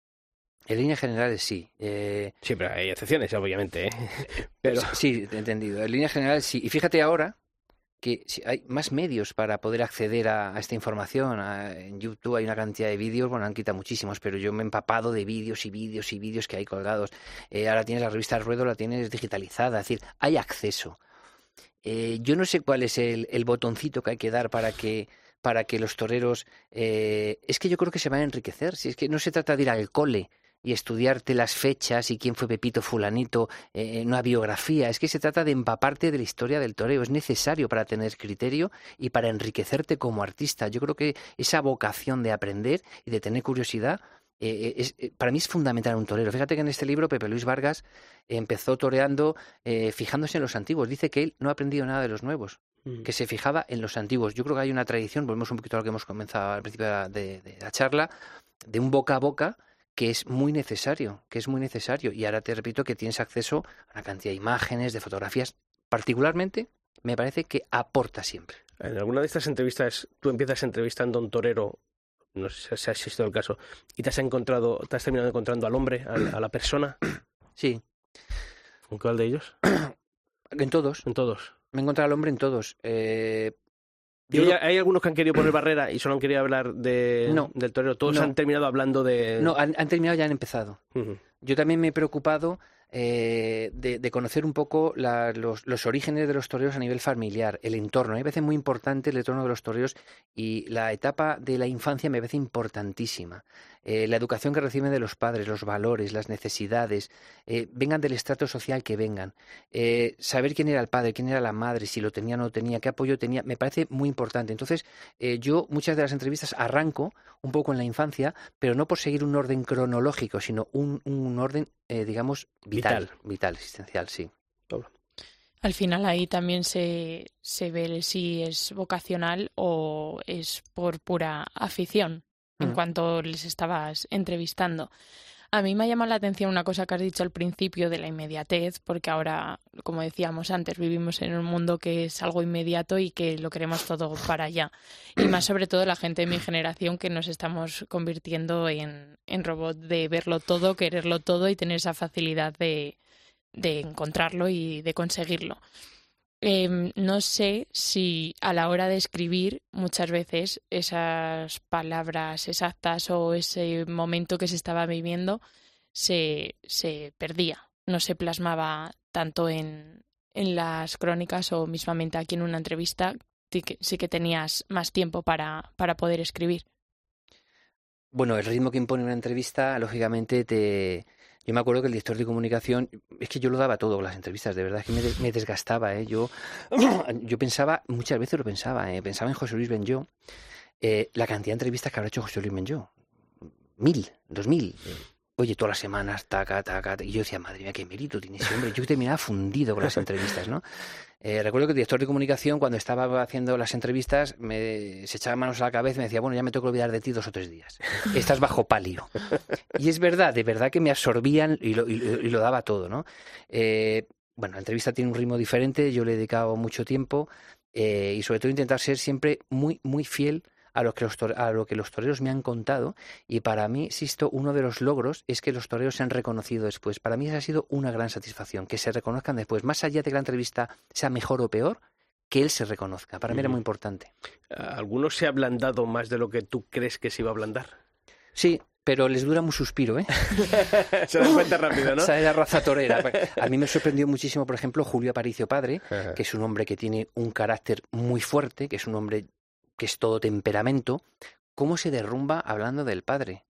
En líneas generales sí. Eh, sí, pero hay excepciones, obviamente, ¿eh? Pero... Sí, entendido. En líneas generales sí. Y fíjate ahora que hay más medios para poder acceder a, a esta información. A, en YouTube hay una cantidad de vídeos, bueno, han quitado muchísimos, pero yo me he empapado de vídeos y vídeos y vídeos que hay colgados. Eh, ahora tienes la revista El Ruedo, la tienes digitalizada, es decir, hay acceso. Eh, yo no sé cuál es el, el botoncito que hay que dar para que para que los toreros... Eh, es que yo creo que se van a enriquecer. Si es que no se trata de ir al cole y estudiarte las fechas y quién fue Pepito Fulanito, eh, una biografía. Es que se trata de empaparte de la historia del toreo. Es necesario para tener criterio y para enriquecerte como artista. Yo creo que esa vocación de aprender y de tener curiosidad eh, es, eh, para mí es fundamental en un torero. Fíjate que en este libro Pepe Luis Vargas empezó toreando eh, fijándose en los antiguos. Dice que él no ha aprendido nada de los nuevos, mm. que se fijaba en los antiguos. Yo creo que hay una tradición, volvemos un poquito a lo que hemos comenzado al principio de, de la charla, de un boca a boca, que es muy necesario, que es muy necesario. Y ahora te repito que tienes acceso a una cantidad de imágenes, de fotografías. Particularmente, me parece que aporta siempre. En alguna de estas entrevistas, tú empiezas entrevistando a un torero, no sé si ha existido el caso, y te has encontrado, te has terminado encontrando al hombre, a, a la persona. Sí. ¿En cuál de ellos? En todos. En todos. Me he encontrado al hombre en todos. Eh... ¿Y hay, hay algunos que han querido poner barrera y solo han querido hablar de, no, del torero? ¿Todos no. han terminado hablando de...? No, han, han terminado y han empezado. Uh-huh. Yo también me he preocupado eh, de, de conocer un poco la, los, los orígenes de los toreros a nivel familiar, el entorno. Me parece muy importante el entorno de los toreros y la etapa de la infancia me parece importantísima. Eh, la educación que reciben de los padres, los valores, las necesidades, eh, vengan del estrato social que vengan. Eh, saber quién era el padre, quién era la madre, si lo tenía o no tenía, qué apoyo tenía, me parece muy importante. Entonces, eh, yo muchas de las entrevistas arranco un poco en la infancia, pero no por seguir un orden cronológico, sino un, un orden, eh, digamos, vital, vital, vital, existencial, sí. Al final ahí también se, se ve si es vocacional o es por pura afición. En cuanto les estabas entrevistando. A mí me ha llamado la atención una cosa que has dicho al principio de la inmediatez, porque ahora, como decíamos antes, vivimos en un mundo que es algo inmediato y que lo queremos todo para allá. Y más sobre todo la gente de mi generación que nos estamos convirtiendo en, en robot de verlo todo, quererlo todo y tener esa facilidad de, de encontrarlo y de conseguirlo. Eh, no sé si a la hora de escribir muchas veces esas palabras exactas o ese momento que se estaba viviendo se, se perdía, no se plasmaba tanto en, en las crónicas o mismamente aquí en una entrevista. Sí que, sí que tenías más tiempo para, para poder escribir. Bueno, el ritmo que impone una entrevista, lógicamente te... Yo me acuerdo que el director de comunicación, es que yo lo daba todo con las entrevistas, de verdad, es que me, me desgastaba, ¿eh? Yo, yo pensaba, muchas veces lo pensaba, ¿eh? Pensaba en José Luis Benlloch, eh, la cantidad de entrevistas que habrá hecho José Luis Benlloch, mil, dos mil, oye, todas las semanas, taca, taca, taca, y yo decía, madre mía, qué mérito tiene ese hombre, yo terminaba fundido con las entrevistas, ¿no? Eh, recuerdo que el director de comunicación, cuando estaba haciendo las entrevistas, me, se echaba manos a la cabeza y me decía, bueno, ya me tengo que olvidar de ti dos o tres días. Estás bajo palio. Y es verdad, de verdad que me absorbían y lo, y, y lo daba todo, ¿no? Eh, bueno, la entrevista tiene un ritmo diferente, yo le he dedicado mucho tiempo eh, y sobre todo intentar ser siempre muy, muy fiel a lo que los tore- a lo que los toreros me han contado, y para mí, insisto, uno de los logros es que los toreros se han reconocido después. Para mí esa ha sido una gran satisfacción, que se reconozcan después, más allá de que la entrevista sea mejor o peor, que él se reconozca. Para mí uh-huh. era muy importante. ¿Algunos se ha ablandado más de lo que tú crees que se iba a ablandar? Sí, pero les dura un suspiro, ¿eh? Se dan cuenta rápido, ¿no? Esa es la raza torera. A mí me sorprendió muchísimo, por ejemplo, Julio Aparicio Padre, uh-huh. que es un hombre que tiene un carácter muy fuerte, que es un hombre que es todo temperamento, cómo se derrumba hablando del padre.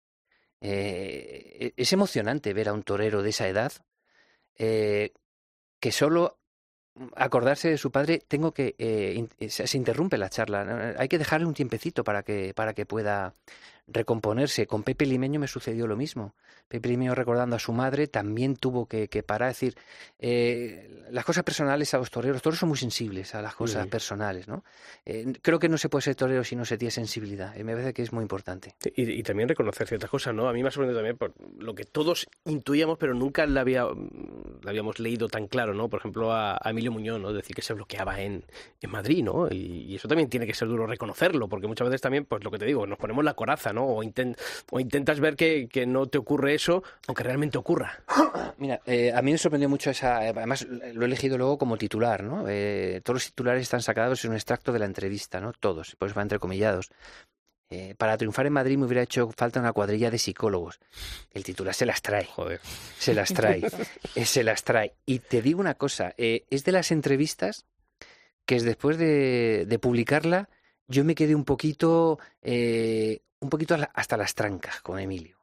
Eh, es emocionante ver a un torero de esa edad eh, que solo acordarse de su padre, tengo que eh, se, se interrumpe la charla. Hay que dejarle un tiempecito para que, para que pueda recomponerse. Con Pepe Limeño me sucedió lo mismo. Pepe Limeño, recordando a su madre, también tuvo que, que parar. Es decir, eh, las cosas personales a los toreros, los toreros son muy sensibles a las cosas sí. personales, ¿no? Eh, creo que no se puede ser torero si no se tiene sensibilidad. Eh, me parece que es muy importante. Y, y también reconocer ciertas cosas, ¿no? A mí me ha sorprendido también por lo que todos intuíamos, pero nunca la, había, la habíamos leído tan claro, ¿no? Por ejemplo, a, a Emilio Muñoz, ¿no? Decir que se bloqueaba en, en Madrid, ¿no? Y, y eso también tiene que ser duro reconocerlo, porque muchas veces también, pues lo que te digo, nos ponemos la coraza, ¿no? ¿no? O, intent, o intentas ver que, que no te ocurre eso, aunque realmente ocurra. Mira, eh, a mí me sorprendió mucho esa... Además, lo he elegido luego como titular, ¿no? Eh, todos los titulares están sacados en un extracto de la entrevista, ¿no? Todos, por eso van entrecomillados. Eh, para triunfar en Madrid me hubiera hecho falta una cuadrilla de psicólogos. El titular se las trae. Joder. Se las trae. eh, se las trae. Y te digo una cosa, eh, es de las entrevistas que es después de, de publicarla, yo me quedé un poquito, eh, un poquito hasta las trancas con Emilio.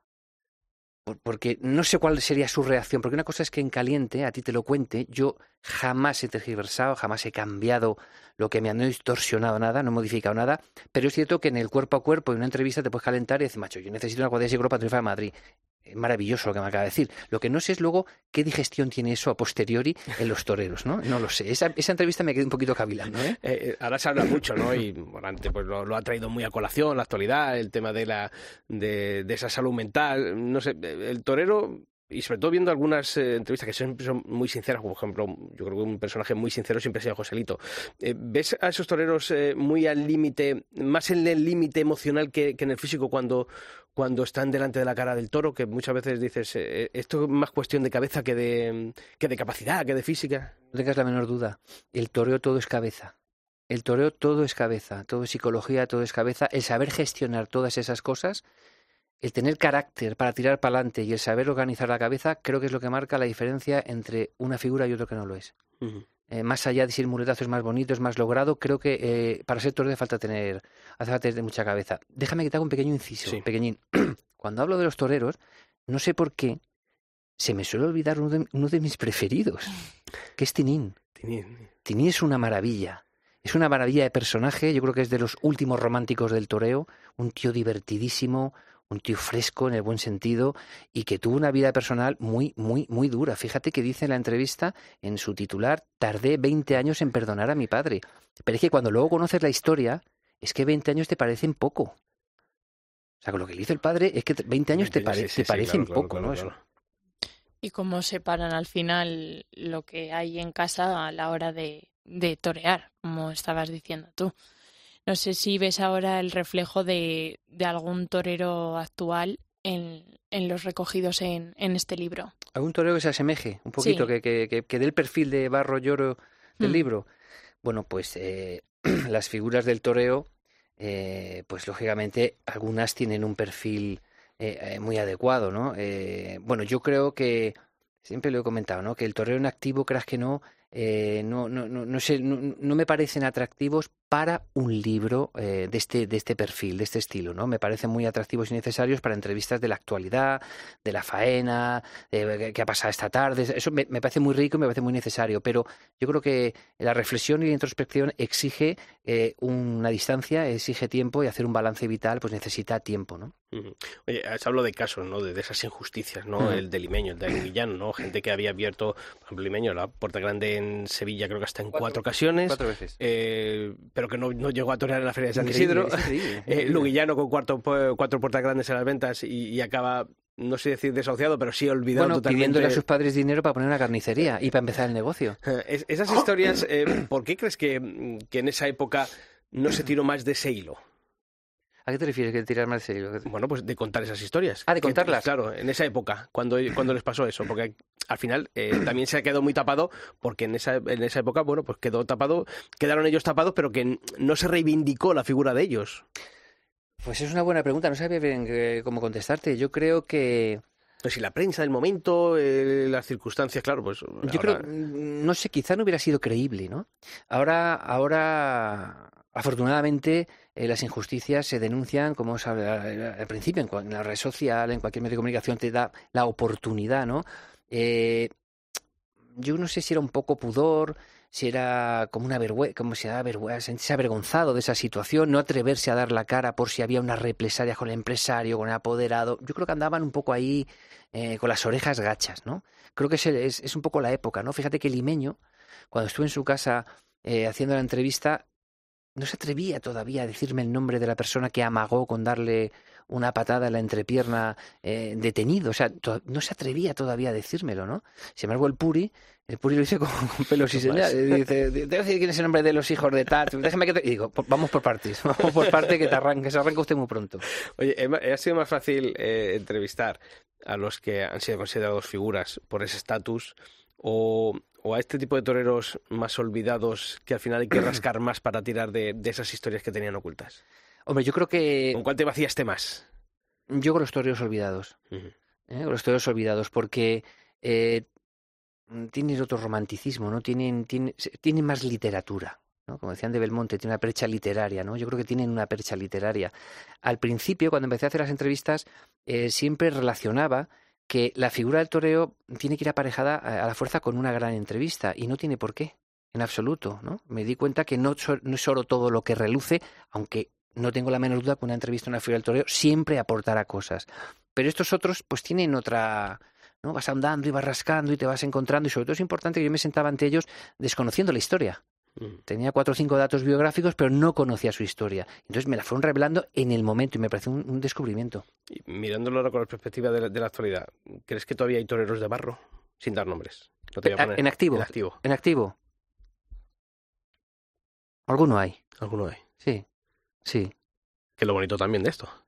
Porque no sé cuál sería su reacción, porque una cosa es que en caliente a ti te lo cuente, yo jamás he tergiversado, jamás he cambiado lo que me han distorsionado nada, no he modificado nada, pero es cierto que en el cuerpo a cuerpo, en una entrevista te puedes calentar y decir, macho, yo necesito una cuadrilla de psicólogo para triunfar en Madrid. Es maravilloso lo que me acaba de decir. Lo que no sé es luego qué digestión tiene eso a posteriori en los toreros, ¿no? No lo sé. Esa, esa entrevista me quedé un poquito cavilando, ¿eh? Eh, ahora se habla mucho, ¿no? Y Morante pues lo, lo ha traído muy a colación, la actualidad, el tema de la de, de esa salud mental. No sé, el torero, y sobre todo viendo algunas eh, entrevistas que siempre son muy sinceras, como por ejemplo, yo creo que un personaje muy sincero siempre ha sido Joselito. Eh, ¿Ves a esos toreros eh, muy al límite, más en el límite emocional que, que en el físico cuando, cuando están delante de la cara del toro? Que muchas veces dices, eh, esto es más cuestión de cabeza que de, que de capacidad, que de física. No tengas la menor duda. El toreo todo es cabeza. El toreo todo es cabeza. Todo es psicología, todo es cabeza. El saber gestionar todas esas cosas, el tener carácter para tirar para adelante y el saber organizar la cabeza, creo que es lo que marca la diferencia entre una figura y otro que no lo es. Uh-huh. Eh, más allá de si el muletazo es más bonito, es más logrado, creo que eh, para ser torero hace falta tener, hace falta tener mucha cabeza. Déjame que te haga un pequeño inciso, sí. pequeñín. Cuando hablo de los toreros, no sé por qué, se me suele olvidar uno de, uno de mis preferidos, que es Tinín. Tinín. Tinín es una maravilla. Es una maravilla de personaje, yo creo que es de los últimos románticos del toreo, un tío divertidísimo, un tío fresco en el buen sentido y que tuvo una vida personal muy, muy, muy dura. Fíjate que dice en la entrevista, en su titular, tardé veinte años en perdonar a mi padre. Pero es que cuando luego conoces la historia, es que veinte años te parecen poco. O sea, con lo que le hizo el padre es que veinte años te, pare- sí, sí, te parecen sí, claro, poco, claro, claro, ¿no? Claro. Y cómo separan al final lo que hay en casa a la hora de, de torear, como estabas diciendo tú. No sé si ves ahora el reflejo de, de algún torero actual en, en los recogidos en, en este libro. ¿Algún torero que se asemeje un poquito, sí. que, que, que, que dé el perfil de Barro Lloro del mm. libro? Bueno, pues eh, las figuras del toreo, eh, pues lógicamente algunas tienen un perfil eh, eh, muy adecuado, ¿no? Eh, bueno, yo creo que, siempre lo he comentado, ¿no? Que el torero en activo, creas que no, Eh, no, no, no, no, sé, no, no me parecen atractivos para un libro eh, de, este, de este perfil, de este estilo, ¿no? Me parecen muy atractivos y necesarios para entrevistas de la actualidad, de la faena, de qué ha pasado esta tarde. Eso me, me parece muy rico y me parece muy necesario, pero yo creo que la reflexión y la introspección exige eh, una distancia, exige tiempo, y hacer un balance vital pues necesita tiempo, ¿no? Uh-huh. Oye, se habló de casos, ¿no? De, de esas injusticias, ¿no? Uh-huh. El de Limeño, el de Limeñano, ¿no? Gente que había abierto, por ejemplo, Limeño, la Puerta Grande en Sevilla, creo que hasta en cuatro, cuatro ocasiones. Cuatro veces. Eh, pero que no, no llegó a torear en la Feria de San Isidro. eh, Luguillano con cuatro, cuatro puertas grandes en las ventas y, y acaba, no sé decir desahuciado, pero sí olvidado bueno, totalmente. Pidiéndole a sus padres dinero para poner una carnicería y para empezar el negocio. Es, esas historias, eh, ¿por qué crees que, que en esa época no se tiró más de ese hilo? ¿A qué te refieres que tirar más de hilo? Bueno, pues de contar esas historias. Ah, de contarlas. Que, claro, en esa época, cuando, cuando les pasó eso, porque al final eh, también se ha quedado muy tapado, porque en esa, en esa época, bueno, pues quedó tapado, quedaron ellos tapados, pero que no se reivindicó la figura de ellos. Pues es una buena pregunta, no sabía bien cómo contestarte. Yo creo que... Pues si la prensa del momento, eh, las circunstancias, claro, pues... Yo ahora... creo, no sé, quizá no hubiera sido creíble, ¿no? Ahora, ahora... Afortunadamente, eh, las injusticias se denuncian, como os hablaba al principio, en, en la red social, en cualquier medio de comunicación te da la oportunidad, ¿no? Eh, yo no sé si era un poco pudor, si era como una vergüenza, como si era vergüenza, sentirse avergonzado de esa situación, no atreverse a dar la cara por si había una represalia con el empresario, con el apoderado. Yo creo que andaban un poco ahí eh, con las orejas gachas, ¿no? Creo que es, es, es un poco la época, ¿no? Fíjate que Limeño, cuando estuve en su casa eh, haciendo la entrevista, no se atrevía todavía a decirme el nombre de la persona que amagó con darle una patada en la entrepierna eh, detenido. O sea, to- no se atrevía todavía a decírmelo, ¿no? Sin embargo, el Puri, el Puri lo dice con, con pelos y señales. Dice, te voy a decir quién es el nombre de los hijos de tal. Déjame que te... Y digo, vamos por partes, vamos por parte que te arranque, que se arranca usted muy pronto. Oye, ¿ha sido más fácil eh, entrevistar a los que han sido considerados figuras por ese estatus o, o a este tipo de toreros más olvidados que al final hay que rascar más para tirar de, de esas historias que tenían ocultas? Hombre, yo creo que... ¿Con cuál te vaciaste más? Yo con los toreros olvidados. Uh-huh. ¿eh? Con los toreros olvidados, porque eh, tienen otro romanticismo, ¿no? Tienen, tienen, tienen más literatura, ¿no? Como decían de Belmonte, tiene una percha literaria, ¿no? Yo creo que tienen una percha literaria. Al principio, cuando empecé a hacer las entrevistas, eh, siempre relacionaba que la figura del toreo tiene que ir aparejada a, a la fuerza con una gran entrevista, y no tiene por qué, en absoluto, ¿no? Me di cuenta que no, so, no es solo todo lo que reluce, aunque no tengo la menor duda que una entrevista a una figura del toreo siempre aportará cosas. Pero estos otros pues tienen otra... ¿no? Vas andando y vas rascando y te vas encontrando, y sobre todo es importante que yo me sentaba ante ellos desconociendo la historia. Mm. Tenía cuatro o cinco datos biográficos, pero no conocía su historia. Entonces me la fueron revelando en el momento y me pareció un, un descubrimiento. Y mirándolo ahora con la perspectiva de la, de la actualidad, ¿crees que todavía hay toreros de barro? Sin dar nombres. No te voy a poner. En activo. En activo. En activo. Alguno hay. Alguno hay. Sí. Sí. Que es lo bonito también de esto.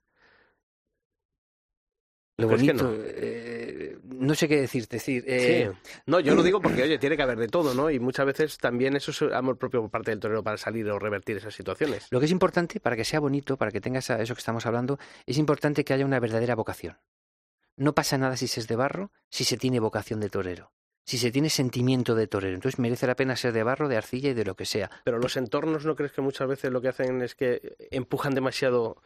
Lo bonito, no? Eh, no sé qué decir, decir. Eh... Sí. No, yo lo digo porque, oye, tiene que haber de todo, ¿no? Y muchas veces también eso es amor propio por parte del torero para salir o revertir esas situaciones. Lo que es importante, para que sea bonito, para que tengas eso que estamos hablando, es importante que haya una verdadera vocación. No pasa nada si se es de barro, si se tiene vocación de torero. Si se tiene sentimiento de torero, entonces merece la pena ser de barro, de arcilla y de lo que sea. Pero los entornos, ¿no crees que muchas veces lo que hacen es que empujan demasiado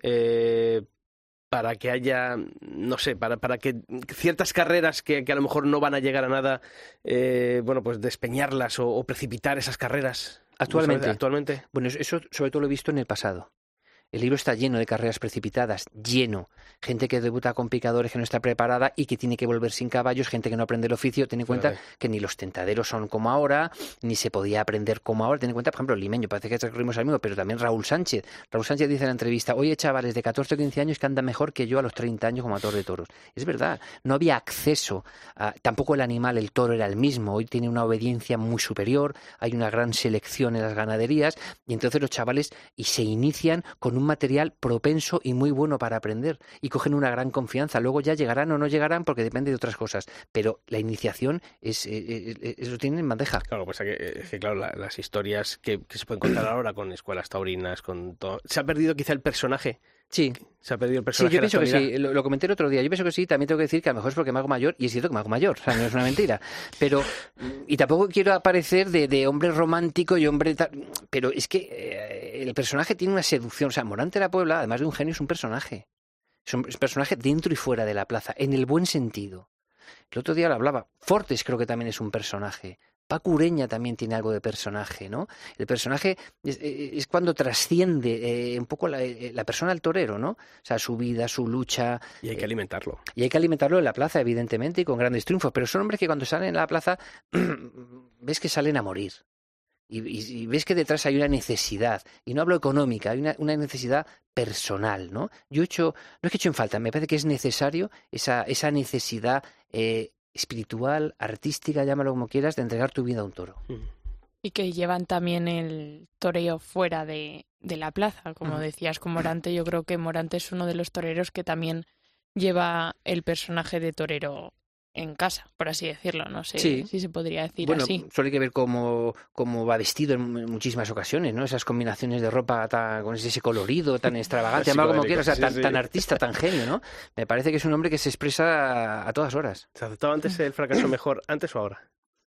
eh, para que haya, no sé, para, para que ciertas carreras que, que a lo mejor no van a llegar a nada, eh, bueno, pues despeñarlas o, o precipitar esas carreras? Actualmente. Actualmente. Bueno, eso sobre todo lo he visto en el pasado. El libro está lleno de carreras precipitadas, lleno. Gente que debuta con picadores que no está preparada y que tiene que volver sin caballos, gente que no aprende el oficio. Ten en cuenta Vale. que ni los tentaderos son como ahora, ni se podía aprender como ahora. Ten en cuenta, por ejemplo, Limeño, parece que recurrimos al mismo, pero también Raúl Sánchez. Raúl Sánchez dice en la entrevista, oye, chavales de catorce o quince años que andan mejor que yo a los treinta años como ator de toros. Es verdad, no había acceso. A, tampoco el animal, el toro era el mismo. Hoy tiene una obediencia muy superior, hay una gran selección en las ganaderías y entonces los chavales y se inician con un material propenso y muy bueno para aprender y cogen una gran confianza. Luego ya llegarán o no llegarán porque depende de otras cosas, pero la iniciación es, es, es, es lo tienen en bandeja. Claro, pues es que, es que claro, la, las historias que, que se pueden contar ahora con escuelas taurinas, con todo... Se ha perdido quizá el personaje. Sí. Se ha perdido el Sí, personaje. yo pienso que sí, lo, lo comenté el otro día, yo pienso que sí, también tengo que decir que a lo mejor es porque me hago mayor, y es cierto que me hago mayor, o sea, no es una mentira, pero, y tampoco quiero aparecer de, de hombre romántico y hombre tal, pero es que eh, el personaje tiene una seducción, o sea, Morante de la Puebla, además de un genio, es un personaje, es un personaje dentro y fuera de la plaza, en el buen sentido. El otro día lo hablaba, Fortes creo que también es un personaje, Paco Ureña también tiene algo de personaje, ¿no? El personaje es, es cuando trasciende eh, un poco la, la persona al torero, ¿no? O sea, su vida, su lucha. Y hay que alimentarlo. Y hay que alimentarlo en la plaza, evidentemente, y con grandes triunfos. Pero son hombres que cuando salen en la plaza ves que salen a morir. Y, y, y ves que detrás hay una necesidad. Y no hablo económica, hay una, una necesidad personal, ¿no? Yo he hecho, no es que he hecho en falta, me parece que es necesario esa, esa necesidad eh, espiritual, artística, llámalo como quieras, de entregar tu vida a un toro. Y que llevan también el toreo fuera de, de la plaza, como decías con Morante. Yo creo que Morante es uno de los toreros que también lleva el personaje de torero en casa, por así decirlo. No sé sí. si se podría decir bueno, así. Solo hay que ver cómo, cómo va vestido en muchísimas ocasiones, ¿no? Esas combinaciones de ropa tan, con ese colorido tan extravagante, llámalo como quieras, o sea, tan, sí, sí. tan artista, tan genio, ¿no? Me parece que es un hombre que se expresa a, a todas horas. ¿Se aceptaba antes el fracaso mejor, antes o ahora?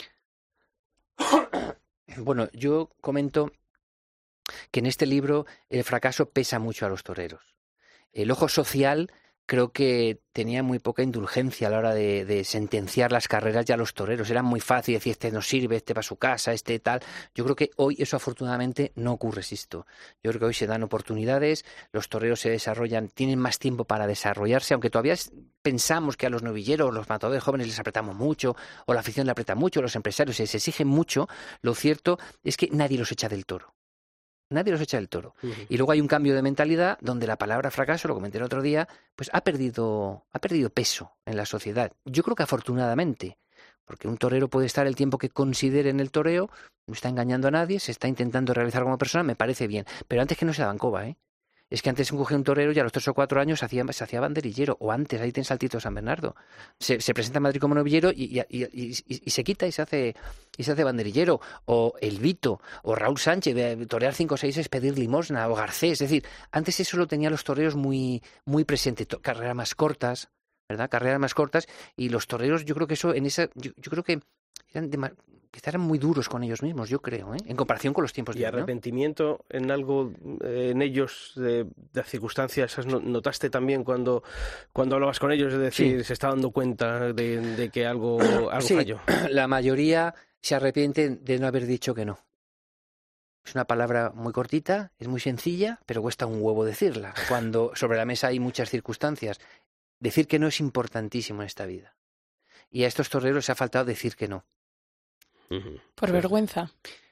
Bueno, yo comento que en este libro el fracaso pesa mucho a los toreros. El ojo social creo que tenía muy poca indulgencia a la hora de, de sentenciar las carreras ya a los toreros. Era muy fácil decir, este no sirve, este va a su casa, este tal. Yo creo que hoy eso afortunadamente no ocurre, esto. Yo creo que hoy se dan oportunidades, los toreros se desarrollan, tienen más tiempo para desarrollarse, aunque todavía pensamos que a los novilleros, los matadores jóvenes les apretamos mucho, o la afición le aprieta mucho, los empresarios se exigen mucho. Lo cierto es que nadie los echa del toro. nadie los echa del toro. Uh-huh. Y luego hay un cambio de mentalidad donde la palabra fracaso, lo comenté el otro día, pues ha perdido, ha perdido peso en la sociedad. Yo creo que afortunadamente, porque un torero puede estar el tiempo que considere en el toreo, no está engañando a nadie, se está intentando realizar como persona, me parece bien. Pero antes que no se daban coba, ¿eh? Es que antes se cogía un torero y a los tres o cuatro años se hacía, se hacía banderillero, o antes, ahí en Saltito de San Bernardo. Se, se presenta en Madrid como novillero y, y, y, y, y se quita y se hace y se hace banderillero. O El Vito, o Raúl Sánchez, torear cinco o seis es pedir limosna, o Garcés. Es decir, antes eso lo tenían los toreros muy, muy presente, carreras más cortas, ¿verdad? Carreras más cortas, y los toreros, yo creo que eso, en esa, yo, yo creo que eran de, quizá eran muy duros con ellos mismos, yo creo, ¿eh? En comparación con los tiempos de ¿Y hoy, ¿no? arrepentimiento en algo, eh, en ellos, de, de las circunstancias? ¿Notaste también cuando, cuando hablabas con ellos? Es decir, Sí. ¿se está dando cuenta de, de que algo, algo Sí, falló? la mayoría se arrepienten de no haber dicho que no. Es una palabra muy cortita, es muy sencilla, pero cuesta un huevo decirla. Cuando sobre la mesa hay muchas circunstancias, decir que no es importantísimo en esta vida. Y a estos toreros les ha faltado decir que no. Uh-huh. Por Sí. vergüenza.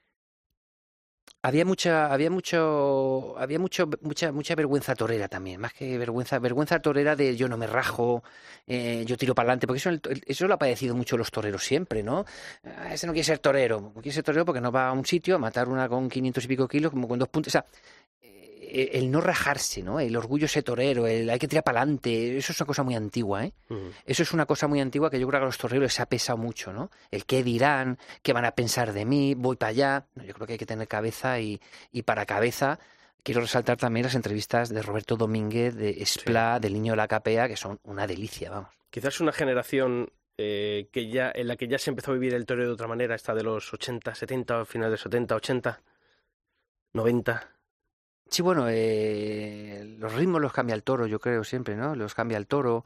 Había mucha, había mucho, había mucho, mucha, mucha vergüenza torera también, más que vergüenza, vergüenza torera de yo no me rajo, eh, yo tiro para adelante, porque eso, eso lo ha padecido mucho los toreros siempre, ¿no? Ah, ese no quiere ser torero, no quiere ser torero porque no va a un sitio a matar una con quinientos y pico kilos, como con dos puntos, o sea, el no rajarse, ¿no? El orgullo ese torero, el hay que tirar para adelante, eso es una cosa muy antigua, ¿eh? Uh-huh. Eso es una cosa muy antigua que yo creo que a los toreros les ha pesado mucho, ¿no? El qué dirán, qué van a pensar de mí, voy para allá. No, yo creo que hay que tener cabeza y, y para cabeza quiero resaltar también las entrevistas de Roberto Domínguez, de Esplá, sí. del Niño de la Capea, que son una delicia, vamos. Quizás una generación eh, que ya en la que ya se empezó a vivir el toreo de otra manera, esta de los ochenta, setenta, finales de setenta, ochenta, noventa... Sí, bueno, eh, los ritmos los cambia el toro, yo creo, siempre, ¿no? Los cambia el toro.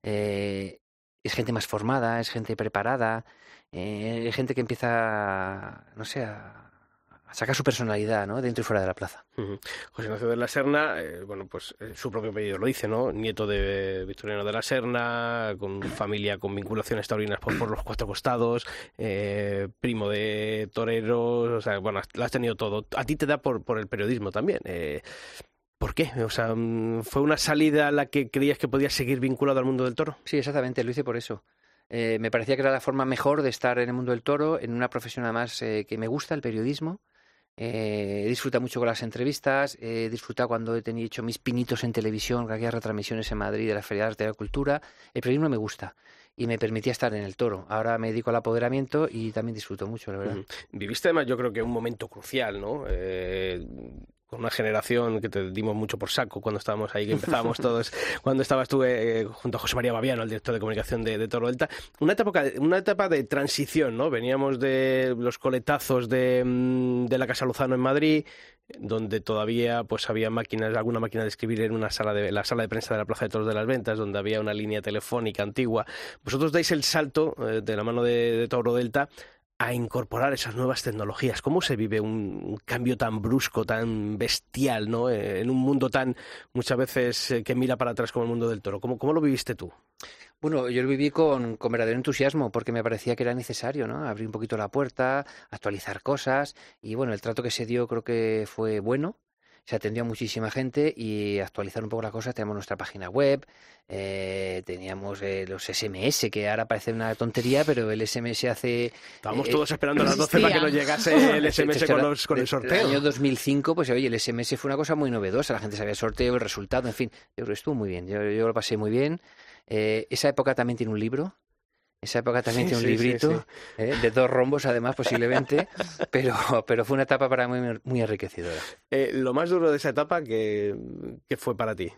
Eh, es gente más formada, es gente preparada, eh, es gente que empieza, no sé, a, a sacar su personalidad, ¿no? Dentro y fuera de la plaza. Uh-huh. José Ignacio de la Serna, eh, bueno, pues eh, su propio apellido lo dice, ¿no? Nieto de Victoriano de la Serna, con familia con vinculaciones taurinas por, por los cuatro costados, eh, primo de toreros, o sea, bueno, lo has tenido todo. A ti te da por, por el periodismo también. Eh, ¿Por qué? O sea, ¿fue una salida a la que creías que podías seguir vinculado al mundo del toro? Sí, exactamente, lo hice por eso. Eh, me parecía que era la forma mejor de estar en el mundo del toro, en una profesión además eh, que me gusta, el periodismo. Eh, he disfrutado mucho con las entrevistas, he disfrutado cuando he tenido hecho mis pinitos en televisión, con aquellas retransmisiones en Madrid de la Feria de Arte y la Cultura. El periodismo me gusta y me permitía estar en el toro. Ahora me dedico al apoderamiento y también disfruto mucho, la verdad. Uh-huh. Viviste además, yo creo que un momento crucial, ¿no? Eh, con una generación que te dimos mucho por saco cuando estábamos ahí, que empezábamos todos, cuando estabas tú eh, junto a José María Baviano, el director de comunicación de, de Toro Delta, una etapa, una etapa de transición, ¿no? Veníamos de los coletazos de, de la Casa Lozano en Madrid, donde todavía pues había máquinas, alguna máquina de escribir en una sala de la sala de prensa de la Plaza de Toros de las Ventas, donde había una línea telefónica antigua. Vosotros dais el salto eh, de la mano de, de Toro Delta a incorporar esas nuevas tecnologías. ¿Cómo se vive un, un cambio tan brusco, tan bestial, ¿no? Eh, en un mundo tan, muchas veces, eh, que mira para atrás como el mundo del toro? ¿Cómo, cómo lo viviste tú? Bueno, yo lo viví con, con verdadero entusiasmo porque me parecía que era necesario, ¿no? Abrir un poquito la puerta, actualizar cosas y, bueno, el trato que se dio creo que fue bueno. Se atendió a muchísima gente y actualizar un poco las cosas. Teníamos nuestra página web, eh, teníamos eh, los ese eme ese, que ahora parece una tontería, pero el ese eme ese hace... Estábamos eh, todos esperando a las doce para que nos llegase el ese eme ese con, los, con el sorteo. En el año dos mil cinco, pues oye, el ese eme ese fue una cosa muy novedosa. La gente sabía el sorteo, el resultado, en fin. Yo creo que estuvo muy bien. Yo, yo lo pasé muy bien. Eh, esa época también tiene un libro. Esa época también sí, tiene un sí, librito, sí, sí. ¿eh? De dos rombos además posiblemente, pero, pero fue una etapa para mí muy, muy enriquecedora. Eh, lo más duro de esa etapa, ¿qué, qué fue para ti?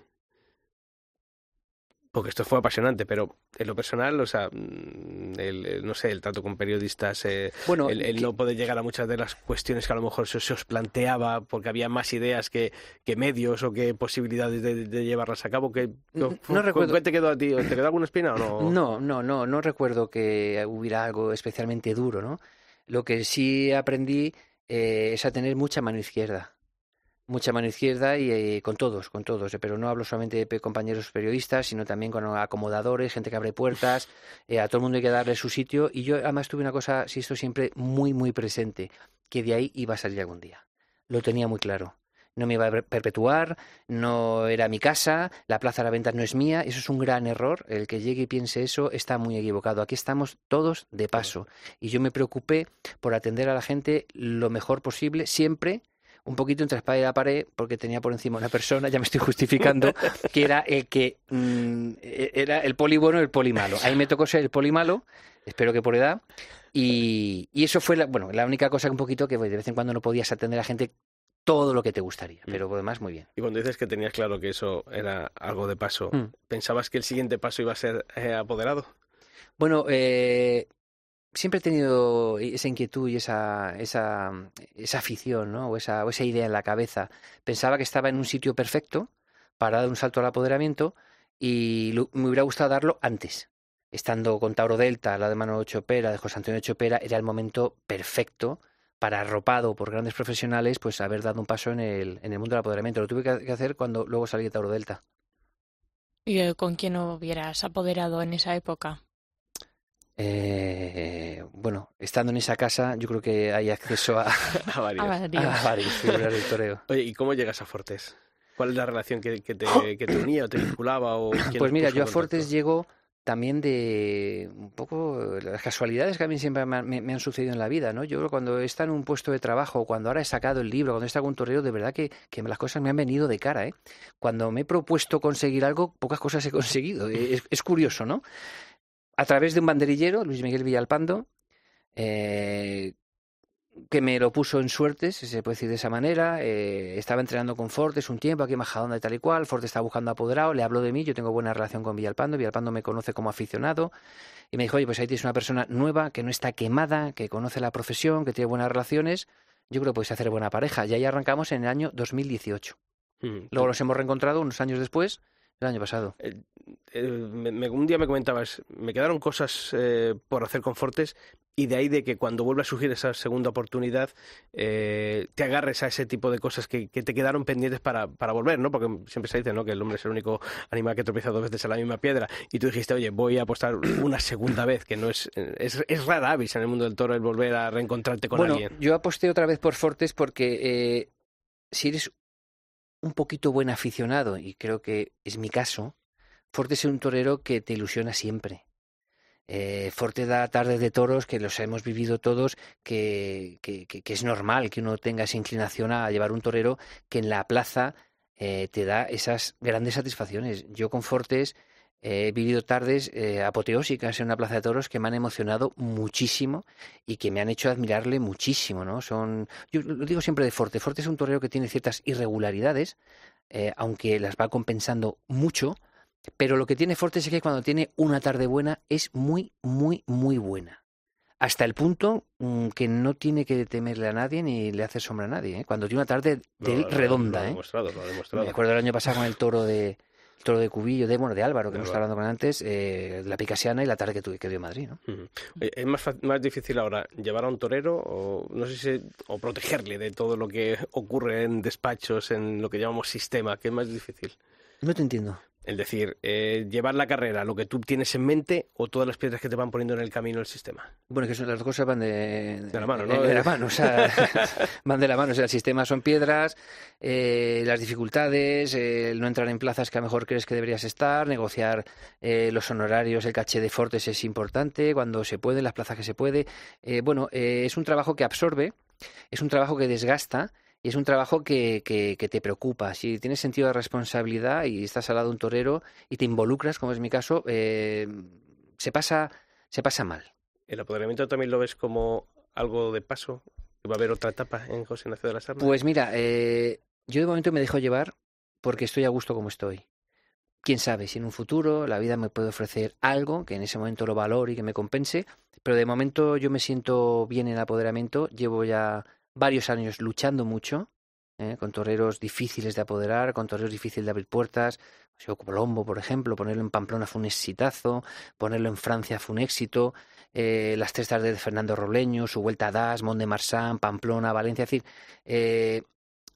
Porque esto fue apasionante, pero en lo personal, o sea, el, el, no sé, el trato con periodistas, eh, bueno, el, el que... no poder llegar a muchas de las cuestiones que a lo mejor se, se os planteaba porque había más ideas que, que medios o que posibilidades de, de llevarlas a cabo. Que, no, ¿Qué no recuerdo... te quedó a ti? ¿Te quedó alguna espina o no? No, no, no, no recuerdo que hubiera algo especialmente duro, ¿no? Lo que sí aprendí eh, es a tener mucha mano izquierda. Mucha mano izquierda y eh, con todos, con todos, eh, pero no hablo solamente de compañeros periodistas, sino también con acomodadores, gente que abre puertas, eh, a todo el mundo hay que darle su sitio y yo además tuve una cosa, si esto siempre muy, muy presente, que de ahí iba a salir algún día. Lo tenía muy claro. no me iba a perpetuar, no era mi casa, la Plaza de las Ventas no es mía. Eso es un gran error. El que llegue y piense eso está muy equivocado. Aquí estamos todos de paso. Y yo me preocupé por atender a la gente lo mejor posible, siempre un poquito entre la espada y la pared, porque tenía por encima una persona, ya me estoy justificando, que era el que mmm, era el poli bueno y el poli malo. Ahí me tocó ser el poli malo, espero que por edad, y, y eso fue la, bueno, la única cosa que un poquito que de vez en cuando no podías atender a la gente todo lo que te gustaría, pero por demás muy bien. Y cuando dices que tenías claro que eso era algo de paso, mm. ¿pensabas que el siguiente paso iba a ser eh, apoderado? Bueno, eh... siempre he tenido esa inquietud y esa, esa, esa afición, ¿no? o, esa, o esa idea en la cabeza. Pensaba que estaba en un sitio perfecto para dar un salto al apoderamiento y lo, me hubiera gustado darlo antes. Estando con Tauro Delta, la de Manolo Chopera, de José Antonio Chopera, era el momento perfecto para, arropado por grandes profesionales, pues haber dado un paso en el, en el mundo del apoderamiento. Lo tuve que hacer cuando luego salí de Tauro Delta. ¿Y con quién hubieras apoderado en esa época? Eh, bueno, estando en esa casa, yo creo que hay acceso a, a varios, a varios. a varios figuras del toreo. Oye, ¿y cómo llegas a Fortes? ¿Cuál es la relación que, que, te, que te unía o te vinculaba? O pues mira, yo a Fortes llego también de un poco las casualidades que a mí siempre me, me, me han sucedido en la vida, ¿no? Yo cuando he estado en un puesto de trabajo, cuando ahora he sacado el libro, cuando he estado con un torero, de verdad que, que las cosas me han venido de cara, ¿eh? Cuando me he propuesto conseguir algo, pocas cosas he conseguido. Es, es curioso, ¿no? A través de un banderillero, Luis Miguel Villalpando, eh, que me lo puso en suertes, si se puede decir de esa manera. Eh, estaba entrenando con Fortes un tiempo, aquí en Majadahonda y tal y cual. Fortes estaba buscando apoderado, le habló de mí, yo tengo buena relación con Villalpando. Villalpando me conoce como aficionado y me dijo, oye, pues ahí tienes una persona nueva, que no está quemada, que conoce la profesión, que tiene buenas relaciones. Yo creo que podéis hacer buena pareja. Y ahí arrancamos en el año dos mil dieciocho. Mm, Luego nos hemos reencontrado unos años después, el año pasado. Eh, eh, me, me, un día me comentabas, me quedaron cosas eh, por hacer con Fortes y de ahí de que cuando vuelva a surgir esa segunda oportunidad eh, te agarres a ese tipo de cosas que, que te quedaron pendientes para, para volver, ¿no? Porque siempre se dice, ¿no?, que el hombre es el único animal que tropieza dos veces en la misma piedra y tú dijiste, oye, voy a apostar una segunda vez, que no es es, es rara avis en el mundo del toro el volver a reencontrarte con bueno, alguien. Bueno, yo aposté otra vez por Fortes porque eh, si eres un poquito buen aficionado, y creo que es mi caso, Fortes es un torero que te ilusiona siempre. Eh, Fortes da tardes de toros que los hemos vivido todos, que, que, que, que es normal que uno tenga esa inclinación a llevar un torero que en la plaza eh, te da esas grandes satisfacciones. Yo con Fortes eh, he vivido tardes eh, apoteósicas en una plaza de toros que me han emocionado muchísimo y que me han hecho admirarle muchísimo, ¿no? Son, yo lo digo siempre de Fortes. Fortes es un torero que tiene ciertas irregularidades, eh, aunque las va compensando mucho. Pero lo que tiene Fortes es que cuando tiene una tarde buena es muy, muy, muy buena. Hasta el punto mmm, que no tiene que temerle a nadie ni le hace sombra a nadie, ¿eh? Cuando tiene una tarde de lo, redonda, lo, lo ¿eh? Ha demostrado, lo ha demostrado. Me acuerdo el año pasado con el toro de el toro de Cubillo, de, bueno, de Álvaro, que nos estaba hablando con antes, eh, de la Picasiana y la tarde que, tuve, que dio en Madrid, ¿no? Uh-huh. ¿Es más, más difícil ahora llevar a un torero o no sé si o protegerle de todo lo que ocurre en despachos, en lo que llamamos sistema? ¿Qué es más difícil? No te entiendo. Es decir, eh, llevar la carrera, lo que tú tienes en mente o todas las piedras que te van poniendo en el camino el sistema. Bueno, que eso, las dos cosas van de, de la mano, ¿no? De, de la mano, o sea, van de la mano. O sea, el sistema son piedras, eh, las dificultades, eh, el no entrar en plazas que a lo mejor crees que deberías estar, negociar eh, los honorarios, el caché de Fortes es importante, cuando se puede, las plazas que se puede. Eh, bueno, eh, es un trabajo que absorbe, es un trabajo que desgasta. Y es un trabajo que, que, que te preocupa. Si tienes sentido de responsabilidad y estás al lado de un torero y te involucras, como es mi caso, eh, se pasa se pasa mal. ¿El apoderamiento también lo ves como algo de paso? ¿Va a haber otra etapa en José Ignacio de la Serna? Pues mira, eh, yo de momento me dejo llevar porque estoy a gusto como estoy. Quién sabe, si en un futuro la vida me puede ofrecer algo que en ese momento lo valore y que me compense, pero de momento yo me siento bien en el apoderamiento. Llevo ya varios años luchando mucho, ¿eh? Con toreros difíciles de apoderar, con toreros difíciles de abrir puertas. O sea, Colombo, por ejemplo, ponerlo en Pamplona fue un exitazo, ponerlo en Francia fue un éxito, eh, las tres tardes de Fernando Robleño, su vuelta a Das, Mont de Marsan, Pamplona, Valencia, es decir, eh,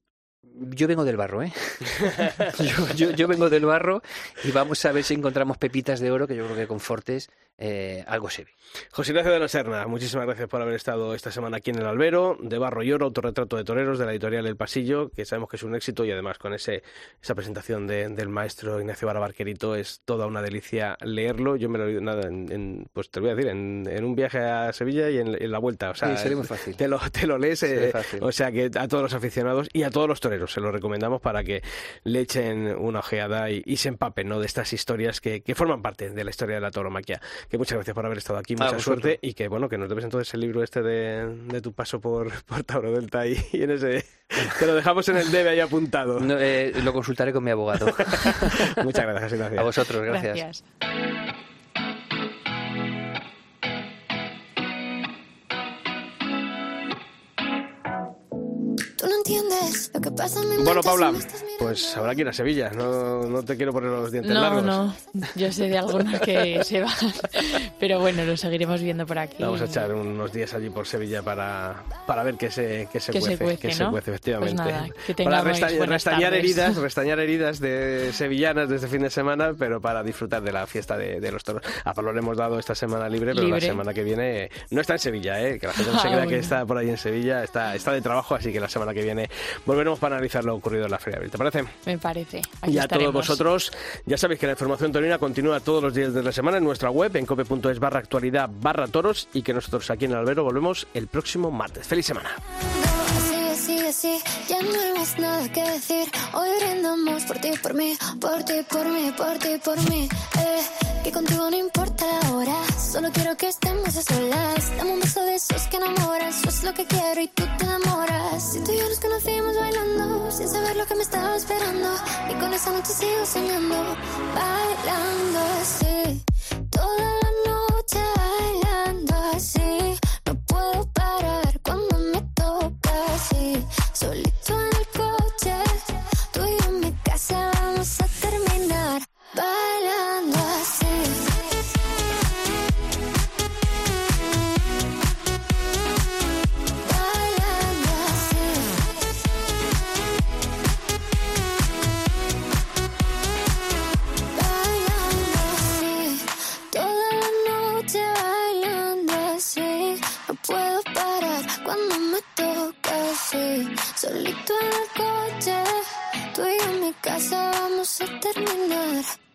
Yo vengo del barro, ¿eh? yo, yo, yo vengo del barro y vamos a ver si encontramos pepitas de oro, que yo creo que con Fortes eh, algo se ve. José Ignacio de la Serna, muchísimas gracias por haber estado esta semana aquí en El Albero. De Barro y Oro, autorretrato de toreros de la editorial El Pasillo, que sabemos que es un éxito, y además con ese esa presentación de, del maestro Ignacio Vara Barquerito es toda una delicia leerlo. Yo me lo he leído nada, en, en, pues te voy a decir, en, en un viaje a Sevilla y en, en la vuelta. O sea, sí, sería muy fácil. Te lo, te lo lees, eh, o sea que a todos los aficionados y a todos los toreros se lo recomendamos para que le echen una ojeada y, y se empapen, ¿no?, de estas historias que, que forman parte de la historia de la tauromaquia. Que muchas gracias por haber estado aquí, mucha ah, suerte, y que bueno, que nos debes entonces el libro este de, de tu paso por, por Tauro Delta y, y en ese te lo dejamos en el debe ahí apuntado. No, eh, lo consultaré con mi abogado. Muchas gracias, Ignacio. A vosotros, gracias. Gracias. Lo que pasa en mi bueno, mente Paula, si me estás mirando. pues habrá que ir a Sevilla. No, no te quiero poner los dientes No, largos. no, yo sé de algunos que se van, pero bueno, lo seguiremos viendo por aquí. Vamos a echar unos días allí por Sevilla para, para ver qué se, qué se que cuece, se cuece, que ¿no? se cuece, efectivamente. Pues nada, que para tengamos resta- buenas restañar tardes. heridas, restañar heridas de sevillanas de este fin de semana, pero para disfrutar de la fiesta de, de los toros. A Pablo le hemos dado esta semana libre, pero Libre. la semana que viene eh, no está en Sevilla, eh, que la gente no se Ah, crea bueno. que está por ahí en Sevilla, está, está de trabajo, así que la semana que viene volveremos para analizar lo ocurrido en la Feria de Abril. ¿Te parece? Me parece. Aquí Y a estaremos. todos vosotros, ya sabéis que la información torina continúa todos los días de la semana en nuestra web, en cope punto es barra actualidad barra toros, y que nosotros aquí en el Albero volvemos el próximo martes. ¡Feliz semana! Así, así, así, ya no hay más nada que decir. Hoy brindamos por ti, por mí, por ti, por mí, por ti, por mí. Eh, que contigo no importa la hora, solo quiero que estemos a solas. Dame un beso de esos que enamoran, eso es lo que quiero y tú te enamoras. Si tú y yo nos conocimos bailando, sin saber lo que me estaba esperando, y con esa noche sigo soñando, bailando así, toda la noche bailando así. No puedo parar cuando me toca así, solito en el coche, tú y yo en mi casa vamos a terminar bailando así. Bailando así. Bailando así, toda la noche bailando así. No puedo parar cuando me toca así, solito en el coche, tú y yo en mi casa vamos a terminar